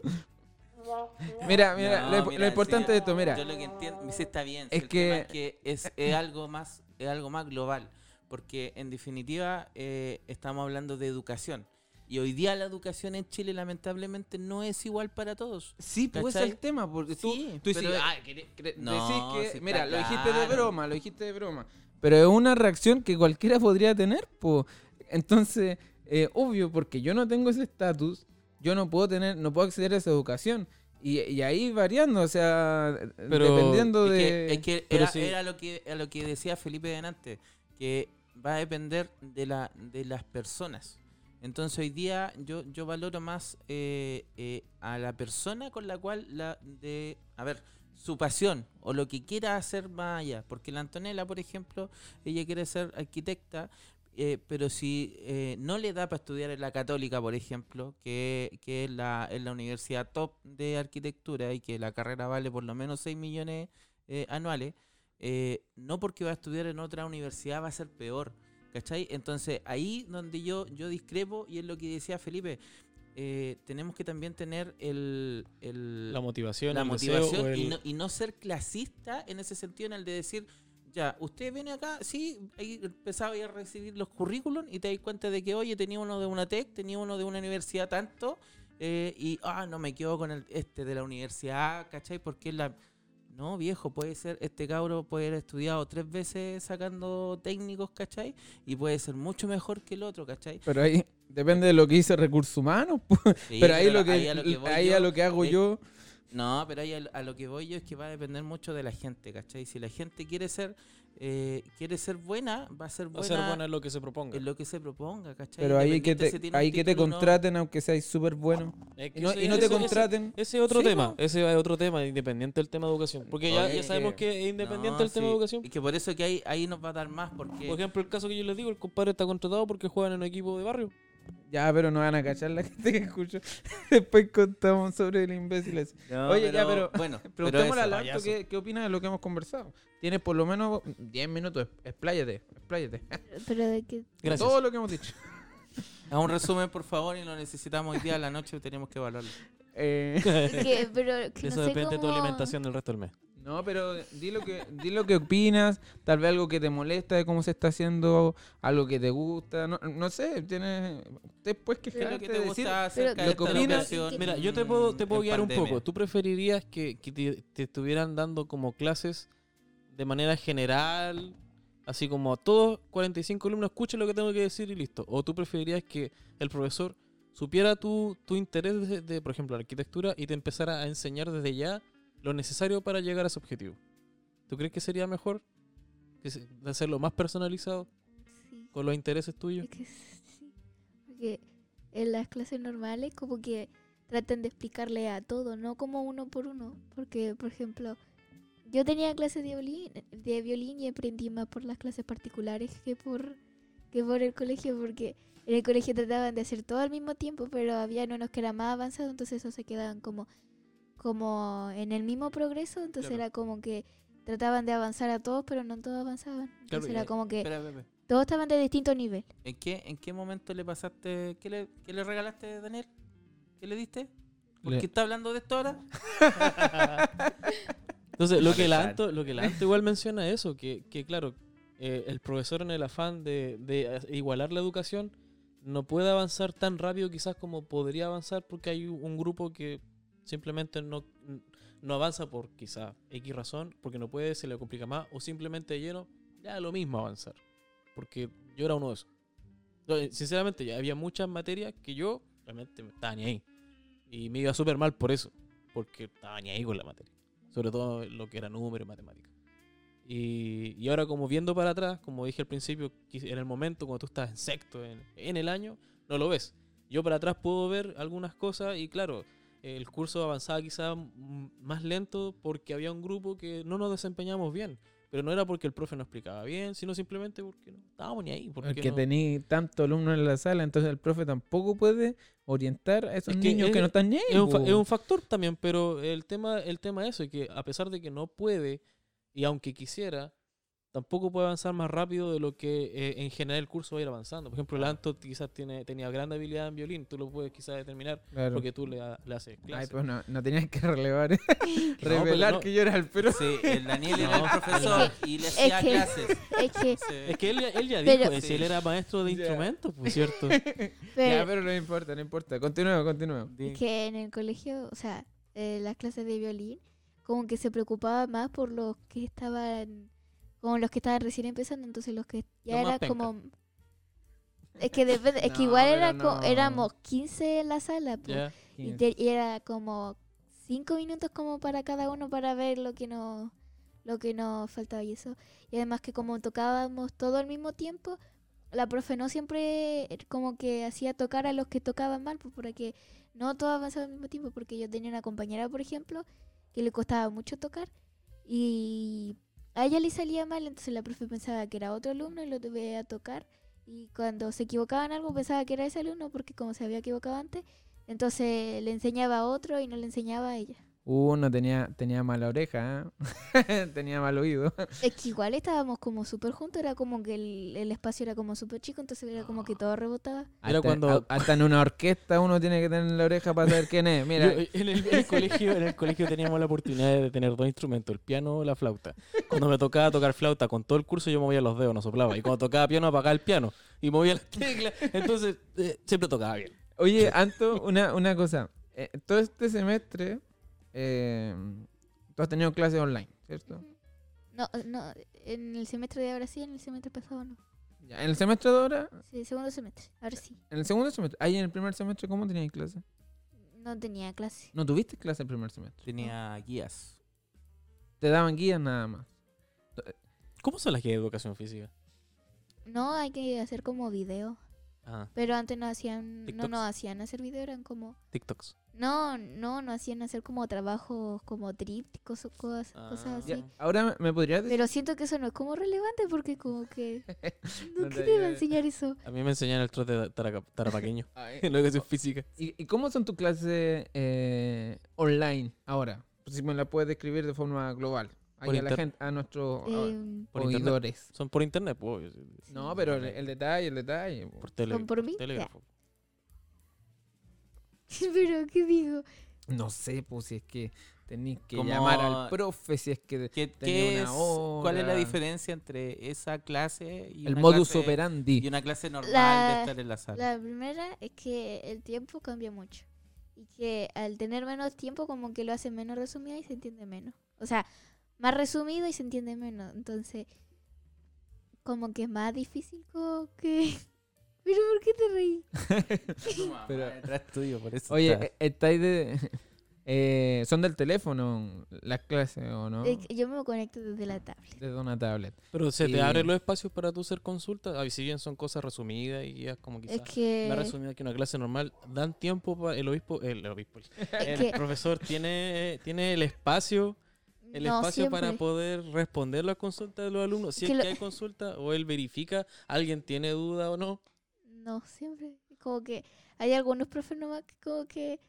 Mira, lo importante de esto, mira. Yo lo que entiendo, sí está bien. Es El que- tema es que es algo más global, porque en definitiva estamos hablando de educación. Y hoy día la educación en Chile lamentablemente no es igual para todos. Sí, pues ese es ¿Cachai? el tema, porque tú Sí, dices, pero- No, decís sí mira, está lo dijiste claro. lo dijiste de broma, pero es una reacción que cualquiera podría tener, pues. Entonces, obvio, porque yo no tengo ese estatus, yo no puedo acceder a esa educación. Y ahí variando, o sea, Pero dependiendo Es que pero era, sí. era lo que decía Felipe delante, que va a depender de las personas. Entonces hoy día yo valoro más a la persona con la cual su pasión o lo que quiera hacer más allá. Porque la Antonella, por ejemplo, ella quiere ser arquitecta, pero si no le da para estudiar en la Católica, por ejemplo, que es la universidad top de arquitectura y que la carrera vale por lo menos 6 millones anuales, no porque va a estudiar en otra universidad va a ser peor. ¿Cachai? Entonces ahí donde yo discrepo, y es lo que decía Felipe, tenemos que también tener La motivación, la el motivación deseo, y no ser clasista en ese sentido, en el de decir, ya, usted viene acá, sí, ahí empezaba a recibir los currículum y te das cuenta de que, oye, tenía uno de una TEC, tenía uno de una universidad tanto, y no me quedo con de la universidad, ¿cachai? Porque es la... No, viejo, puede ser, este cabro puede haber estudiado 3 veces sacando técnicos, ¿cachai? Y puede ser mucho mejor que el otro, ¿cachai? Pero ahí depende de lo que dice Recursos Humanos, pues. Sí, Pero ahí voy a lo que hago yo. No, pero ahí a lo que voy yo es que va a depender mucho de la gente, ¿cachai? Si la gente quiere ser quiere ser buena, va a ser Va a ser buena buena en lo que se proponga. en lo que se proponga, ¿cachai? Pero ahí que Independiente te, si tiene un ahí que te título o no. contraten aunque seas súper bueno. Es que Y no, ese- y no te ese- contraten. Ese es otro Sí, tema, po. ese es otro tema, independiente del tema de educación. Porque ya, Oye, ya sabemos que- que es independiente No, del tema de sí. educación. Y que por eso que ahí nos va a dar más, porque... Por ejemplo, el caso que yo les digo, el compadre está contratado porque juegan en un equipo de barrio. Ya, pero no van a cachar la gente que escucha. Después contamos sobre el imbécil ese. No, Oye, ya, pero bueno, preguntémosle al eso, Alto qué opina de lo que hemos conversado. Tienes por lo menos 10 minutos. Expláyate. Pero de que... Gracias. Todo lo que hemos dicho. haz un resumen, por favor, y lo necesitamos hoy día a la noche, tenemos que evaluarlo. pero que Eso no sé depende de tu cómo... alimentación del resto del mes. No, pero di lo que opinas, tal vez algo que te molesta de cómo se está haciendo, algo que te gusta, no sé, tienes después que ¿Qué es lo que te decir, gusta acerca pero de lo que esta opinas- educación Mira, yo te puedo en guiar un pandemia? poco. ¿Tú preferirías que te estuvieran dando como clases de manera general, así como todos 45 alumnos escuchen lo que tengo que decir y listo? ¿O tú preferirías que el profesor supiera tu interés de, por ejemplo, la arquitectura y te empezara a enseñar desde ya lo necesario para llegar a ese objetivo? ¿Tú crees que sería mejor de hacerlo más personalizado Sí, con los intereses tuyos? es que sí. Porque en las clases normales como que tratan de explicarle a todo, no como uno por uno. Porque, por ejemplo, yo tenía clases de violín y aprendí más por las clases particulares que por el colegio, porque en el colegio trataban de hacer todo al mismo tiempo, pero había unos que eran más avanzados, entonces esos se quedaban como en el mismo progreso, entonces Claro. era como que trataban de avanzar a todos, pero no todos avanzaban. Entonces era como que Espera, Pepe. todos estaban de distinto nivel. ¿En qué momento le pasaste, qué le regalaste, Daniel? ¿Qué le diste? ¿Por Le- qué está hablando de esto ahora? Entonces, lo que el Molestar. Anto igual menciona eso, que claro, el profesor en el afán de igualar la educación no puede avanzar tan rápido quizás como podría avanzar porque hay un grupo que simplemente no avanza por quizás X razón, porque no puede, se le complica más, o simplemente de lleno, ya lo mismo avanzar. Porque yo era uno de esos. Entonces, sinceramente, ya había muchas materias que yo realmente me estaba ni ahí. Y me iba súper mal por eso, porque estaba ni ahí con la materia. Sobre todo lo que era número y matemática. Y ahora como viendo para atrás, como dije al principio, en el momento cuando tú estás en sexto en el año, no lo ves. Yo para atrás puedo ver algunas cosas y claro, el curso avanzaba quizás más lento porque había un grupo que no nos desempeñamos bien. Pero no era porque el profe no explicaba bien, sino simplemente porque no estábamos ni ahí. Porque porque no- tení tantos alumnos en la sala, entonces el profe tampoco puede orientar a esos Es que niños que no están ni ahí, es un, po. es un factor también, pero el tema es eso, que a pesar de que no puede, y aunque quisiera, tampoco puede avanzar más rápido de lo que en general el curso va a ir avanzando. Por ejemplo, el Anto quizás tenía gran habilidad en violín, tú lo puedes quizás determinar Claro. porque tú le haces Ay, clases. pues no tenías que relevar, pero revelar no. que yo era el pero. Sí, el Daniel era No, el profesor y le hacía que- clases. Es que, Sí. Es que él ya Pero- dijo, si él era maestro de Ya. instrumentos, pues cierto. Ya, pero, pero no importa. Continuemos. es que en el colegio, o sea, las clases de violín, como que se preocupaba más por los que estaban, como los que estaban recién empezando, entonces los que ya Los más era penca. como... Es que depende, es que No, igual pero era no. éramos 15 en la sala, po, Ya. y era como 5 minutos como para cada uno para ver lo que nos faltaba y eso. Y además que como tocábamos todo al mismo tiempo, la profe no siempre como que hacía tocar a los que tocaban mal, pues porque no todos avanzaban al mismo tiempo, porque yo tenía una compañera, por ejemplo, que le costaba mucho tocar y a ella le salía mal, entonces la profe pensaba que era otro alumno y lo debía tocar. Y cuando se equivocaba en algo pensaba que era ese alumno porque como se había equivocado antes, entonces le enseñaba a otro y no le enseñaba a ella. No tenía mala oreja, ¿eh? Tenía mal oído. Es que igual estábamos como súper juntos, era como que el espacio era como súper chico, entonces era como que todo rebotaba. Era cuando- hasta en una orquesta uno tiene que tener la oreja para saber quién es. Mira, Yo, en el colegio teníamos la oportunidad de tener dos instrumentos, el piano o la flauta. Cuando me tocaba tocar flauta con todo el curso yo movía los dedos, no soplaba. Y cuando tocaba piano apagaba el piano y movía las teclas. Entonces siempre tocaba bien. oye, Anto, una cosa. Todo este semestre tú has tenido clases online, ¿cierto? No, en el semestre de ahora sí, en el semestre pasado no. Ya, en el semestre de ahora, Sí, segundo semestre, ahora sí. en el segundo semestre, ahí en el primer semestre, ¿cómo tenías clases? No tenía clase. ¿No tuviste clase el primer semestre? Tenía guías. Te daban guías nada más. ¿Cómo son las que de educación física? No, hay que hacer como video. Ah, Pero antes no hacían, TikToks. no hacían hacer video, eran como... TikToks. No hacían hacer como trabajos como trípticos o cosas así. Ya, ahora me podrías decir. Pero siento que eso no es como relevante porque como que... No ¿Qué te te iba a ayuda. enseñar eso? A mí me enseñaron el trote tarapaqueño. Ay, En la educación física. ¿Y cómo son tus clases online ahora? Si me la puedes describir de forma global. Por Ahí a la inter- gente, a nuestros Por internet. oidores. Son por internet, pues. No, pero el detalle. Por tele. ¿Son por mí? telégrafo. Pero, ¿qué digo? No sé, pues si es que tenéis que Como- llamar al profe, si es que ¿Qué tenía es, una ¿Cuál es la hora. diferencia entre esa clase y El una modus clase, operandi. y una clase normal La- de estar en la sala? La primera es que el tiempo cambia mucho. Y que al tener menos tiempo como que lo hace menos resumido y se entiende menos. O sea, más resumido y se entiende menos. Entonces, como que es más difícil como que... ¿Pero por qué te reí? Pero- Detrás tuyo, por eso Oye, está. estáis de... ¿son del teléfono las clases o no? Es que yo me conecto desde la tablet. Desde una tablet. Pero se Y- te abren los espacios para tú hacer consultas. Ay, si bien son cosas resumidas y ya como Es quizás que... más resumidas que una clase normal, dan tiempo para el que- profesor tiene el espacio no espacio para siempre. poder responder las consultas de los alumnos. Si Que es lo- que hay consulta o él verifica, alguien tiene duda o no. No siempre. Como que hay algunos profes nomás que como que...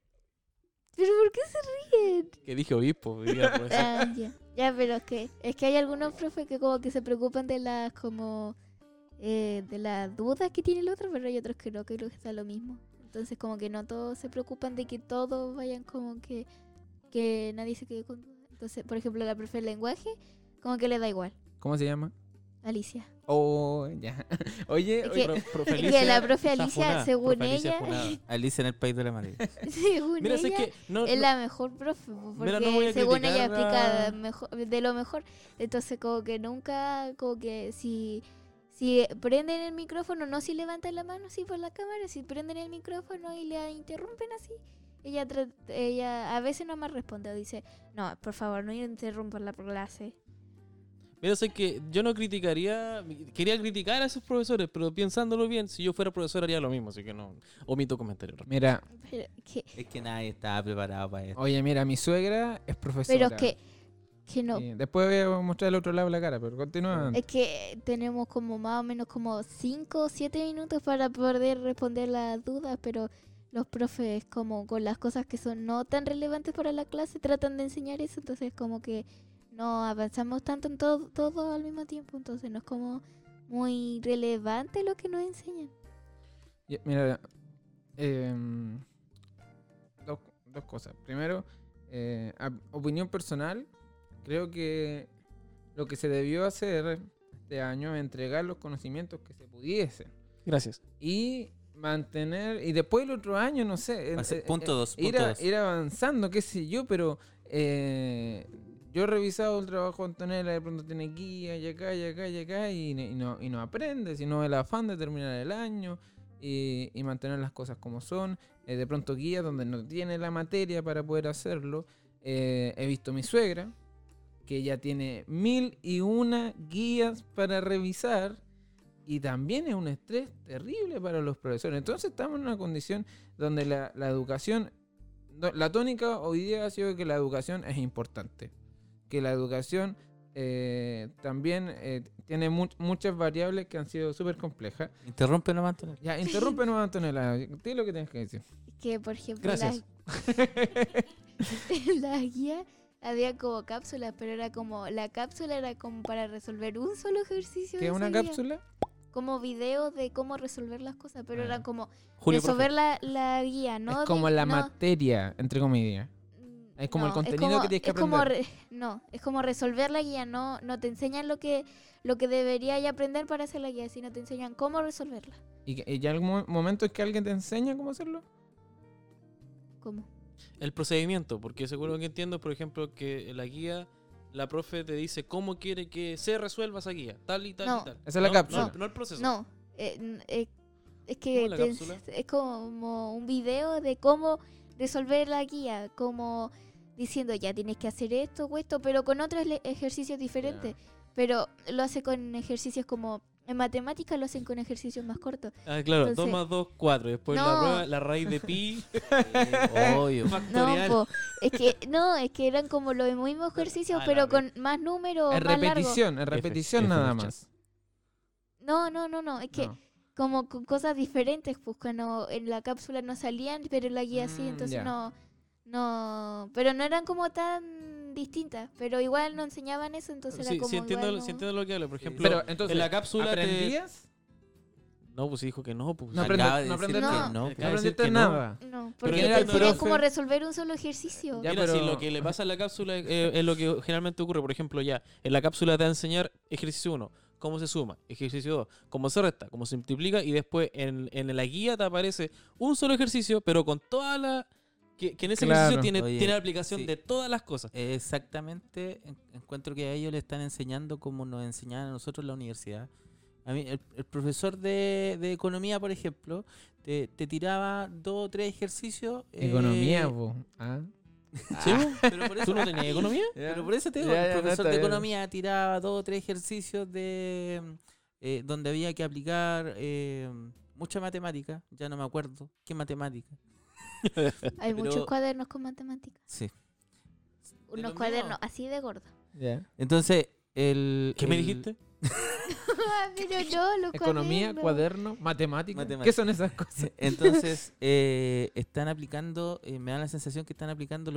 ¿Pero por qué se ríen? Que dije obispo, diría profesor. Ah, ya, pero es que hay algunos profes que como que se preocupan de las como de las dudas que tiene el otro, pero hay otros que no, que creo que está lo mismo. Entonces como que no todos se preocupan de que todos vayan como que nadie se quede con dudas. Entonces, por ejemplo, la profe de lenguaje como que le da igual. ¿Cómo se llama? Alicia. Oh, ya. Oye, Es oye, que- Profe Es que la profe está Alicia, funada, según profe Alicia ella, funada. Alicia en el País de la Maravilla. según Mira, sé ella, que no, es no- la mejor profe, po, porque Mira, no voy a según ella criticar explica a- mejor, de lo mejor. Entonces como que nunca, como que si prenden el micrófono, no si levantan la mano así por la cámara, si prenden el micrófono y la interrumpen así, ella a veces no me responde o dice, no, por favor, no interrumpan la clase. Mira, sé que yo no criticaría, quería criticar a esos profesores, pero pensándolo bien, si yo fuera profesor haría lo mismo, así que no omito comentarios. mira, Pero que, Es que nadie estaba preparado para esto. oye, mira, mi suegra es profesora. pero que no. Después voy a mostrar el otro lado de la cara, pero continúa. Es que tenemos como más o menos como 5 o 7 minutos para poder responder las dudas, pero los profes como con las cosas que son no tan relevantes para la clase tratan de enseñar eso, entonces como que no avanzamos tanto en todo al mismo tiempo, entonces no es como muy relevante lo que nos enseñan. Mira, dos cosas. Primero, opinión personal, creo que lo que se debió hacer este año es entregar los conocimientos que se pudiesen Gracias. y mantener, y después el otro año, no sé, Va a ser punto dos, ir, punto dos. ir avanzando, qué sé yo, pero yo he revisado el trabajo de Antonella, de pronto tiene guía y acá, y acá, y acá, y no aprende, sino el afán de terminar el año y mantener las cosas como son. De pronto guía donde no tiene la materia para poder hacerlo. He visto a mi suegra, que ya tiene 1001 guías para revisar, y también es un estrés terrible para los profesores. Entonces estamos en una condición donde la educación, la tónica hoy día ha sido que la educación es importante, que la educación también tiene muchas variables que han sido súper complejas. Interrumpe nomás, Antonio. Ya, interrúmpenos, Antonella, di lo que tienes que decir. Que por ejemplo Gracias. la guía había como cápsulas, pero era como la cápsula era como para resolver un solo ejercicio. ¿Qué de es una esa guía. cápsula? Como videos de cómo resolver las cosas, pero Ah. era como Julio, resolver la guía, ¿no? Es como de- la no, materia, entre comillas. Es como el contenido que tienes que es como aprender. no, es como resolver la guía, no te enseñan lo que deberías aprender para hacer la guía, sino te enseñan cómo resolverla. ¿Y ya algún momento es que alguien te enseña cómo hacerlo? ¿Cómo? el procedimiento, porque seguro que entiendo, por ejemplo, que la guía, la profe te dice cómo quiere que se resuelva esa guía, tal y tal No. y tal. Esa es la cápsula. No el proceso. No, es que ¿Cómo la cápsula? es como un video de cómo resolver la guía, como diciendo ya tienes que hacer esto o esto, pero con otros ejercicios diferentes. pero lo hace con ejercicios como... En matemáticas lo hacen con ejercicios más cortos. Ah, claro, Entonces- 2 más 2, 4. Después la No. prueba, la raíz de pi. Obvio. No, factorial. po, es que eran como los mismos ejercicios, Ah, pero la con más números, Es más largos. repetición, es repetición F, nada F, más. No, es que No. como con cosas diferentes, pues cuando en la cápsula no salían, pero en la guía sí, Mm, entonces ya. pero no eran como tan distintas, pero igual no enseñaban eso, entonces era Sí, como sí entiendo, igual, sí entiendo lo que habla. Por ejemplo, Pero entonces, en la cápsula ¿aprendías? No, pues dijo que no. Pues, No Acaba de no decir aprendiste, que no. no Acaba de decir aprendiste que no. nada. No, Pero porque era te el enseñan profe- cómo resolver un solo ejercicio. Ya, Mira, pero- si lo que le pasa a la cápsula es lo que generalmente ocurre. Por ejemplo, ya, en la cápsula te va a enseñar ejercicio 1, cómo se suma, ejercicio 2, cómo se resta, cómo se multiplica, y después en la guía te aparece un solo ejercicio, pero con toda la... Que en ese Claro. ejercicio tiene, Oye, tiene la aplicación sí. de todas las cosas. Exactamente, encuentro que a ellos le están enseñando como nos enseñaban a nosotros en la universidad. A mí, el profesor de economía, por ejemplo, te tiraba 2 o 3 ejercicios. Economía, po. Ah. ¿Sí? Pero por ¿Tú eso, no tenías economía? pero por eso te digo, Ya, el ya, no, profesor está de bien. economía tiraba 2 o 3 ejercicios de donde había que aplicar mucha matemática. Ya no me acuerdo. ¿Qué matemática? Hay pero- muchos cuadernos con matemáticas. Sí. Unos lo mío. cuadernos así de gordos. Ya. Entonces, ¿Qué me dijiste? Pero yo, los Economía, cuadernos. cuaderno, matemática. Matemática. ¿Qué son esas cosas? Entonces, están aplicando, me da la sensación que están aplicando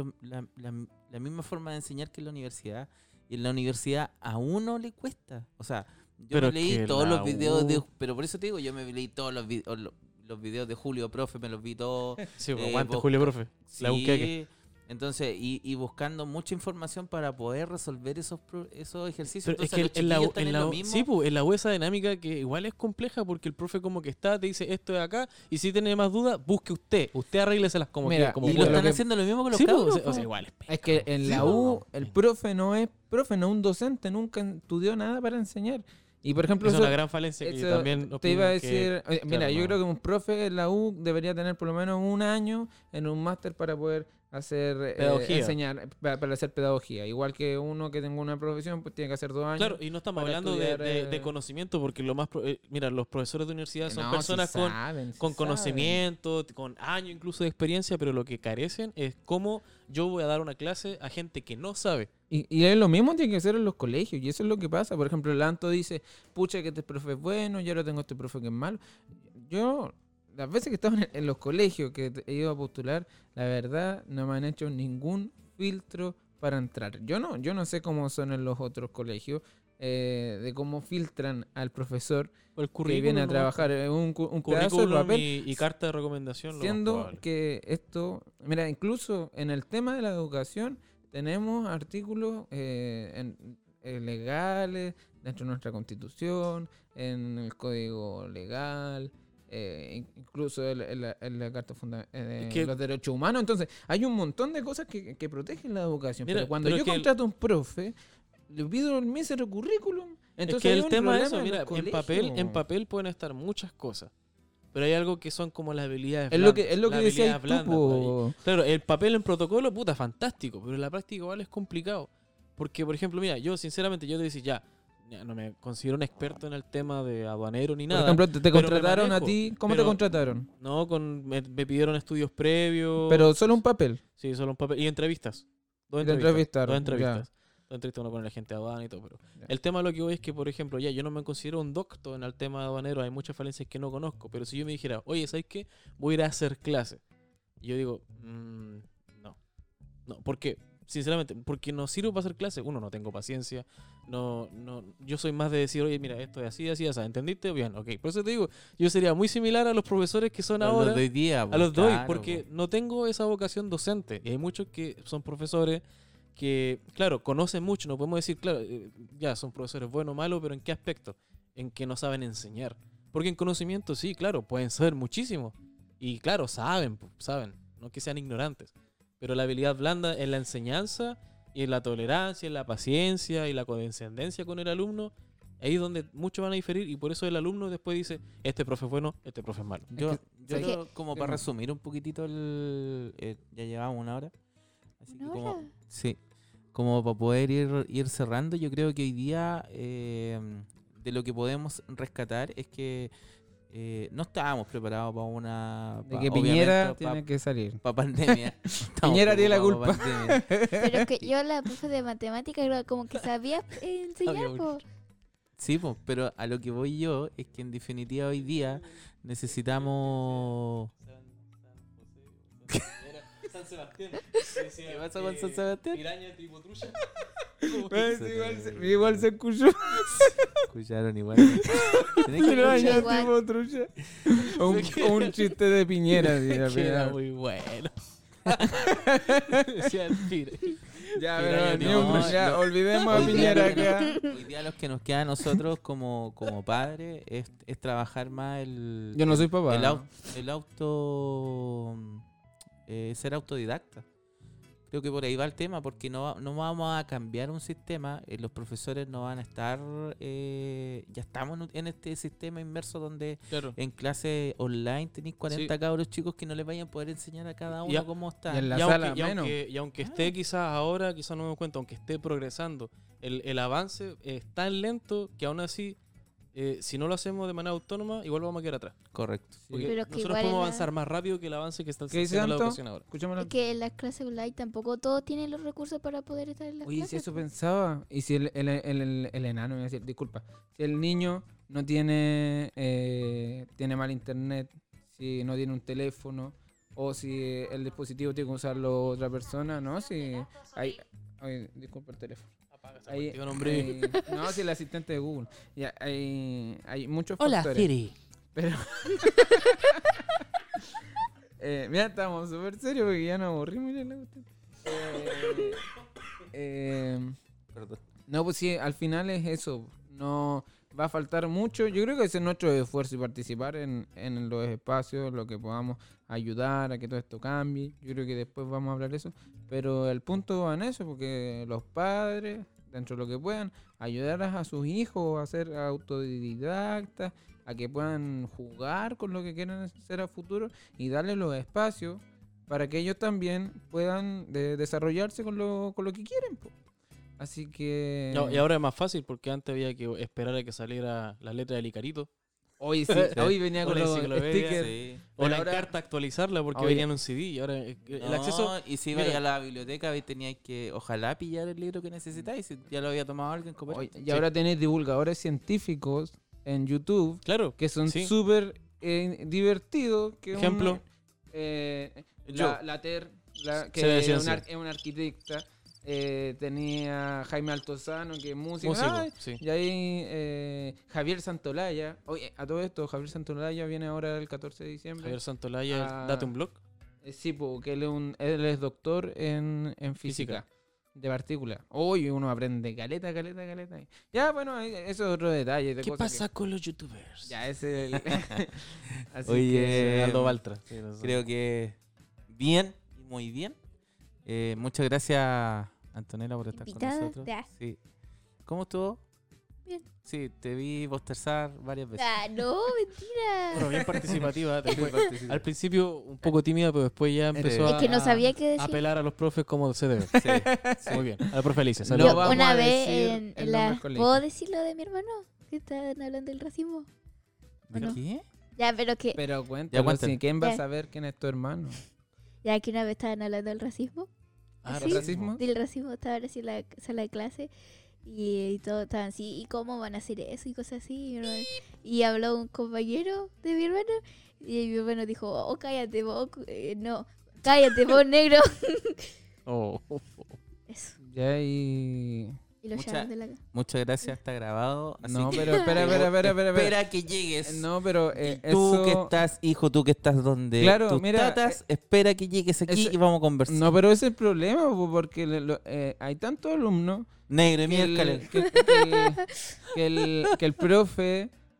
la misma forma de enseñar que en la universidad. Y en la universidad a uno le cuesta. O sea, yo Pero me leí que todos la los videos de... U- Pero por eso te digo, yo me leí todos los videos de Julio Profe, me los vi todos. Sí, Eh, aguante, vos- Julio, profe. La Sí, buqueque. entonces, y buscando mucha información para poder resolver esos ejercicios. Pero es Entonces, que los en la, chiquillos están en en la, lo mismo. sí, pues, en la U esa dinámica que igual es compleja porque el profe como que está, te dice esto de acá, y si tiene más dudas, busque usted arrégleselas como Mira, quiera, como y y lo pueda. están que- haciendo lo mismo con los Sí, pues, cabros. o sea, po. igual es Es que en Sí, la po. U el profe no es un docente, nunca estudió nada para enseñar. Y por ejemplo, es eso- una gran falencia que yo eso también te iba a opino que- decir, mira, claro, yo no. creo que un profe en la U debería tener por lo menos un año en un máster para poder hacer Pedagogía. enseñar, para hacer pedagogía. Igual que uno que tenga una profesión, pues tiene que hacer 2 años. Claro, y no estamos para hablando estudiar, de conocimiento, porque lo más... mira, los profesores de universidad son No, personas sí con, saben, sí con saben. conocimiento, con años incluso de experiencia, pero lo que carecen es cómo yo voy a dar una clase a gente que no sabe. Y es lo mismo tiene que ser en los colegios, y eso es lo que pasa. Por ejemplo, el Anto dice, pucha, que este profe es bueno, yo ahora tengo este profe que es malo. Yo, las veces que estaba en los colegios que he ido a postular, la verdad no me han hecho ningún filtro para entrar. Yo no sé cómo son en los otros colegios, de cómo filtran al profesor El que currículum, viene a ¿no? trabajar un pedazo de Currículum papel. y carta de recomendación. lo más Siendo probable. que esto, mira, incluso en el tema de la educación tenemos artículos legales dentro de nuestra constitución, en el código legal, incluso en la carta de Es que- los derechos humanos. Entonces, hay un montón de cosas que protegen la educación. Mira, pero cuando pero yo es que contrato a un profe, le pido el mísero currículum. Entonces es que hay el un tema es problema eso, en mira, los en colegios. papel pueden estar muchas cosas, pero hay algo que son como las habilidades Es lo blandas. que, es lo que las decías habilidades tú, blandas, po. Claro, el papel en protocolo, puta, fantástico, pero en la práctica igual es complicado. Porque, por ejemplo, mira, yo sinceramente, yo te decía, ya no me considero un experto en el tema de aduanero ni Por nada. ejemplo, te pero me contrataron a manejo, ti. ¿Cómo te pero- contrataron? No, me pidieron estudios previos. Pero solo un papel. Sí, solo un papel. Y entrevistas. Dos Y te entrevistas. entrevistaron, Dos entrevistas. Dos entrevistas, uno con el agente de aduana y todo. Pero Ya. el tema lo que voy es que, por ejemplo, ya yo no me considero un doctor en el tema aduanero. Hay muchas falencias que no conozco. Pero si yo me dijera, oye, ¿sabes qué? Voy a ir a hacer clase. Y yo digo, no. No, ¿por qué? Sinceramente, porque no sirvo para hacer clase. Uno, no tengo paciencia. No, yo soy más de decir, oye, mira, esto es así, así, así. ¿Entendiste? Bien, ok. Por eso te digo, yo sería muy similar a los profesores que son A ahora. los de hoy día. A los doy, claro, porque po. no tengo esa vocación docente. Y hay muchos que son profesores que, claro, conocen mucho. No podemos decir, claro, ya son profesores buenos o malos, pero ¿en qué aspecto? En que no saben enseñar. Porque en conocimiento, sí, claro, pueden saber muchísimo. Y claro, saben, no que sean ignorantes. Pero la habilidad blanda en la enseñanza y en la tolerancia, en la paciencia y la condescendencia con el alumno, ahí es donde muchos van a diferir. Y por eso el alumno después dice, este profe es bueno, este profe es malo. Yo ¿sabes creo, como para Dime. resumir un poquitito ya llevamos 1 hora. Así que ¿Una como, hora? sí. como para poder ir cerrando, yo creo que hoy día de lo que podemos rescatar es que no estábamos preparados para una... De que Piñera tiene que salir. Para pandemia. Piñera tiene la culpa. Pero es que yo la profe de matemáticas era como que sabía enseñar, po. Sí, pues, pero a lo que voy yo es que en definitiva hoy día necesitamos... San Sebastián. ¿Qué pasa con San Sebastián? Piraña tipo trucha. Igual se escuchó. Escucharon igual. Piraña igual. tipo trucha. O un chiste de Piñera. Queda muy bueno. Decía el pira. Ya, Piraña pero tipo trucha. ya, olvidemos a Hoy día Piñera lo que acá. Hoy día los que nos queda a nosotros como padres es trabajar más el... Yo no soy papá. El auto... ser autodidacta. Creo que por ahí va el tema, porque no vamos a cambiar un sistema, los profesores no van a estar, ya estamos en este sistema inmerso donde Claro. en clase online tenéis 40 cabros chicos que no les vayan a poder enseñar a cada uno cómo está. y en la Y sala aunque, menos. y aunque esté quizás ahora, quizás no me doy cuenta, aunque esté progresando, el avance es tan lento que aún así, si no lo hacemos de manera autónoma, igual vamos a quedar atrás. Correcto. Porque Pero que nosotros igual podemos en la- avanzar más rápido que el avance que está ¿Qué dice haciendo la Anto? educación ahora. Escuchémoslo. Es que en las clases online tampoco todos tienen los recursos para poder estar en las Oye, clases. si eso pensaba, y si el enano, me iba a decir, disculpa, si el niño no tiene mal internet, si no tiene un teléfono, o si el dispositivo tiene que usarlo otra persona, ¿no? Si hay... Ay, disculpa el teléfono. Hay- no, si el asistente de Google. Ya, hay muchos factores. Siri. Pero... mira, estamos súper serios porque ya nos aburrimos. Ya la cuestión. Perdón. No, pues sí, al final es eso. No va a faltar mucho. Yo creo que ese es nuestro esfuerzo y participar en los espacios, lo que podamos ayudar a que todo esto cambie. Yo creo que después vamos a hablar de eso. Pero el punto va en eso, porque los padres, dentro de lo que puedan, ayudar a sus hijos a ser autodidactas, a que puedan jugar con lo que quieran hacer a futuro y darles los espacios para que ellos también puedan desarrollarse con lo que quieren, po. Así que... No, y ahora es más fácil porque antes había que esperar a que saliera la letra del Icarito. Hoy sí, hoy venía con Una los enciclopedia, stickers. Sí. O Pero la ahora- carta actualizarla porque Oye. venía en un CD y ahora el No, acceso... y si mira. ibais a la biblioteca teníais que ojalá pillar el libro que necesitáis, si ya lo había tomado alguien como Oye, y ahora tenéis divulgadores científicos en YouTube Claro, que son sí. súper divertidos. Que Ejemplo. Yo. La TER, que Se ve es ciencia. es una arquitecta. Tenía Jaime Altozano, que es músico. Músico, Ay, sí. y ahí Javier Santolaya. Oye, a todo esto, Javier Santolaya viene ahora el 14 de diciembre. Javier Santolaya, Ah, date un blog. Sí, porque él es doctor en física. Física. De partículas. Oye, uno aprende caleta. Ya, bueno, eso es otro detalle. De ¿Qué cosas pasa con los youtubers? Ya, ese es el... Así Oye, que... Aldo Baltra. Sí, Creo que bien, muy bien. Muchas gracias, Antonella, por estar Invitada, con nosotros. ya. Sí. ¿Cómo estuvo? Bien. Sí, te vi bostezar varias veces. Ah, no, mentira. Bueno, bien participativa. después- Muy participativa. al principio un poco tímida, pero después ya empezó Es a, que no sabía qué a decir. apelar a los profes como se debe. Sí. Muy bien. A la profe Alicia. No saludos. Yo vamos una a vez decir en el la... nombre del colegio. ¿Puedo decir lo de mi hermano? Que estaban hablando del racismo. ¿De no? qué? Ya, pero que... Pero cuéntalo, cuéntalo. si ¿quién va a Ya. saber quién es tu hermano? Ya que una vez estaban hablando del racismo. Ah, ¿Sí? ¿Racismo? Del racismo, estaban así en la sala de clase. Y todos estaban así, ¿y cómo van a hacer eso? Y cosas así. Y mi hermano- Y habló un compañero de mi hermano. Y mi hermano dijo, oh, cállate vos. No, cállate vos, negro. Oh. Eso. Ya y... Y lo Mucha- llamaron de la... Muchas gracias, está grabado. Así No, que pero espera. espera que llegues. No, pero Y tú eso... que estás, hijo, tú que estás donde Claro, tus mira, tatas, espera que llegues aquí ese- y vamos a conversar. No, pero ese es el problema, po, porque hay tantos alumnos Negro, que miércoles. que el profe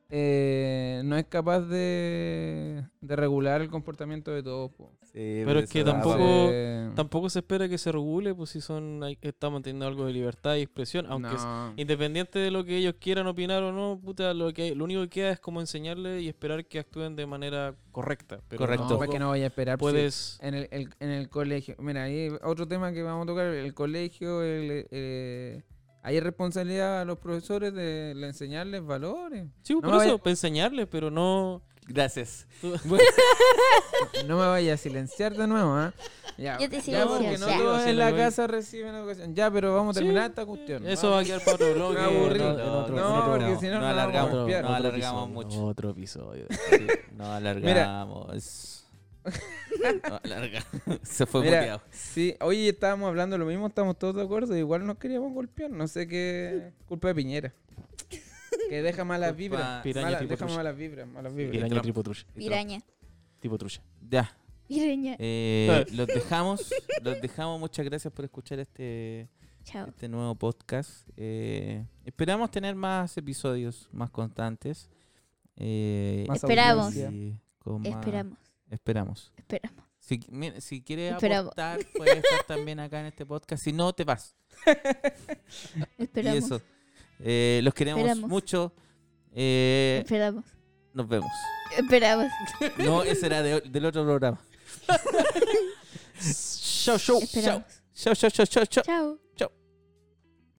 no es capaz de regular el comportamiento de todos. Po. Sí, Pero es que eso tampoco- Entonces, Tampoco se espera que se regule, pues si estamos teniendo algo de libertad y expresión, aunque no. independiente de lo que ellos quieran opinar o no, puta, lo único que queda es como enseñarles y esperar que actúen de manera correcta. Pero Correcto. No, tampoco es que no vaya a esperar. puedes... En el colegio. Mira, ahí otro tema que vamos a tocar, el colegio, hay responsabilidad a los profesores de enseñarles valores. Sí, No por me eso, vaya- para enseñarles, pero no... Gracias. No me vaya a silenciar de nuevo, ¿ah? Ya, Yo te ya, porque silencio, no ya. todos Sí, en lo la que voy. casa reciben educación. Ya, pero vamos a terminar esta cuestión. Eso va a quedar para otro bloque. Me aburrí. en otro- No, porque si no, no nos alargamos, vamos a golpear. no alargamos episodio, mucho. Otro episodio. Sí, no alargamos. No alargamos. Se fue Mira, muteado. sí, hoy estábamos hablando lo mismo, estamos todos de acuerdo, igual nos queríamos golpear, no sé qué, culpa de Piñera. Que deja malas vibras, Piraña tipo deja trucha. malas vibras. Piraña Trump. tipo trucha. Piraña. Tipo trucha. Ya. Piraña. Los dejamos. Muchas gracias por escuchar este Chao. nuevo podcast. Esperamos tener más episodios más constantes. Más Esperamos. audiencia. Y con más- Esperamos. Esperamos. Si quieres Esperamos. aportar, puedes estar también acá en este podcast. Si no, te vas. Esperamos. Y eso. Los queremos Esperamos. mucho. Esperamos. Nos vemos. Esperamos. No, ese era del otro programa. Chau, chau, chau. Esperamos. Chau, chau, chau, chau, chau. Chao.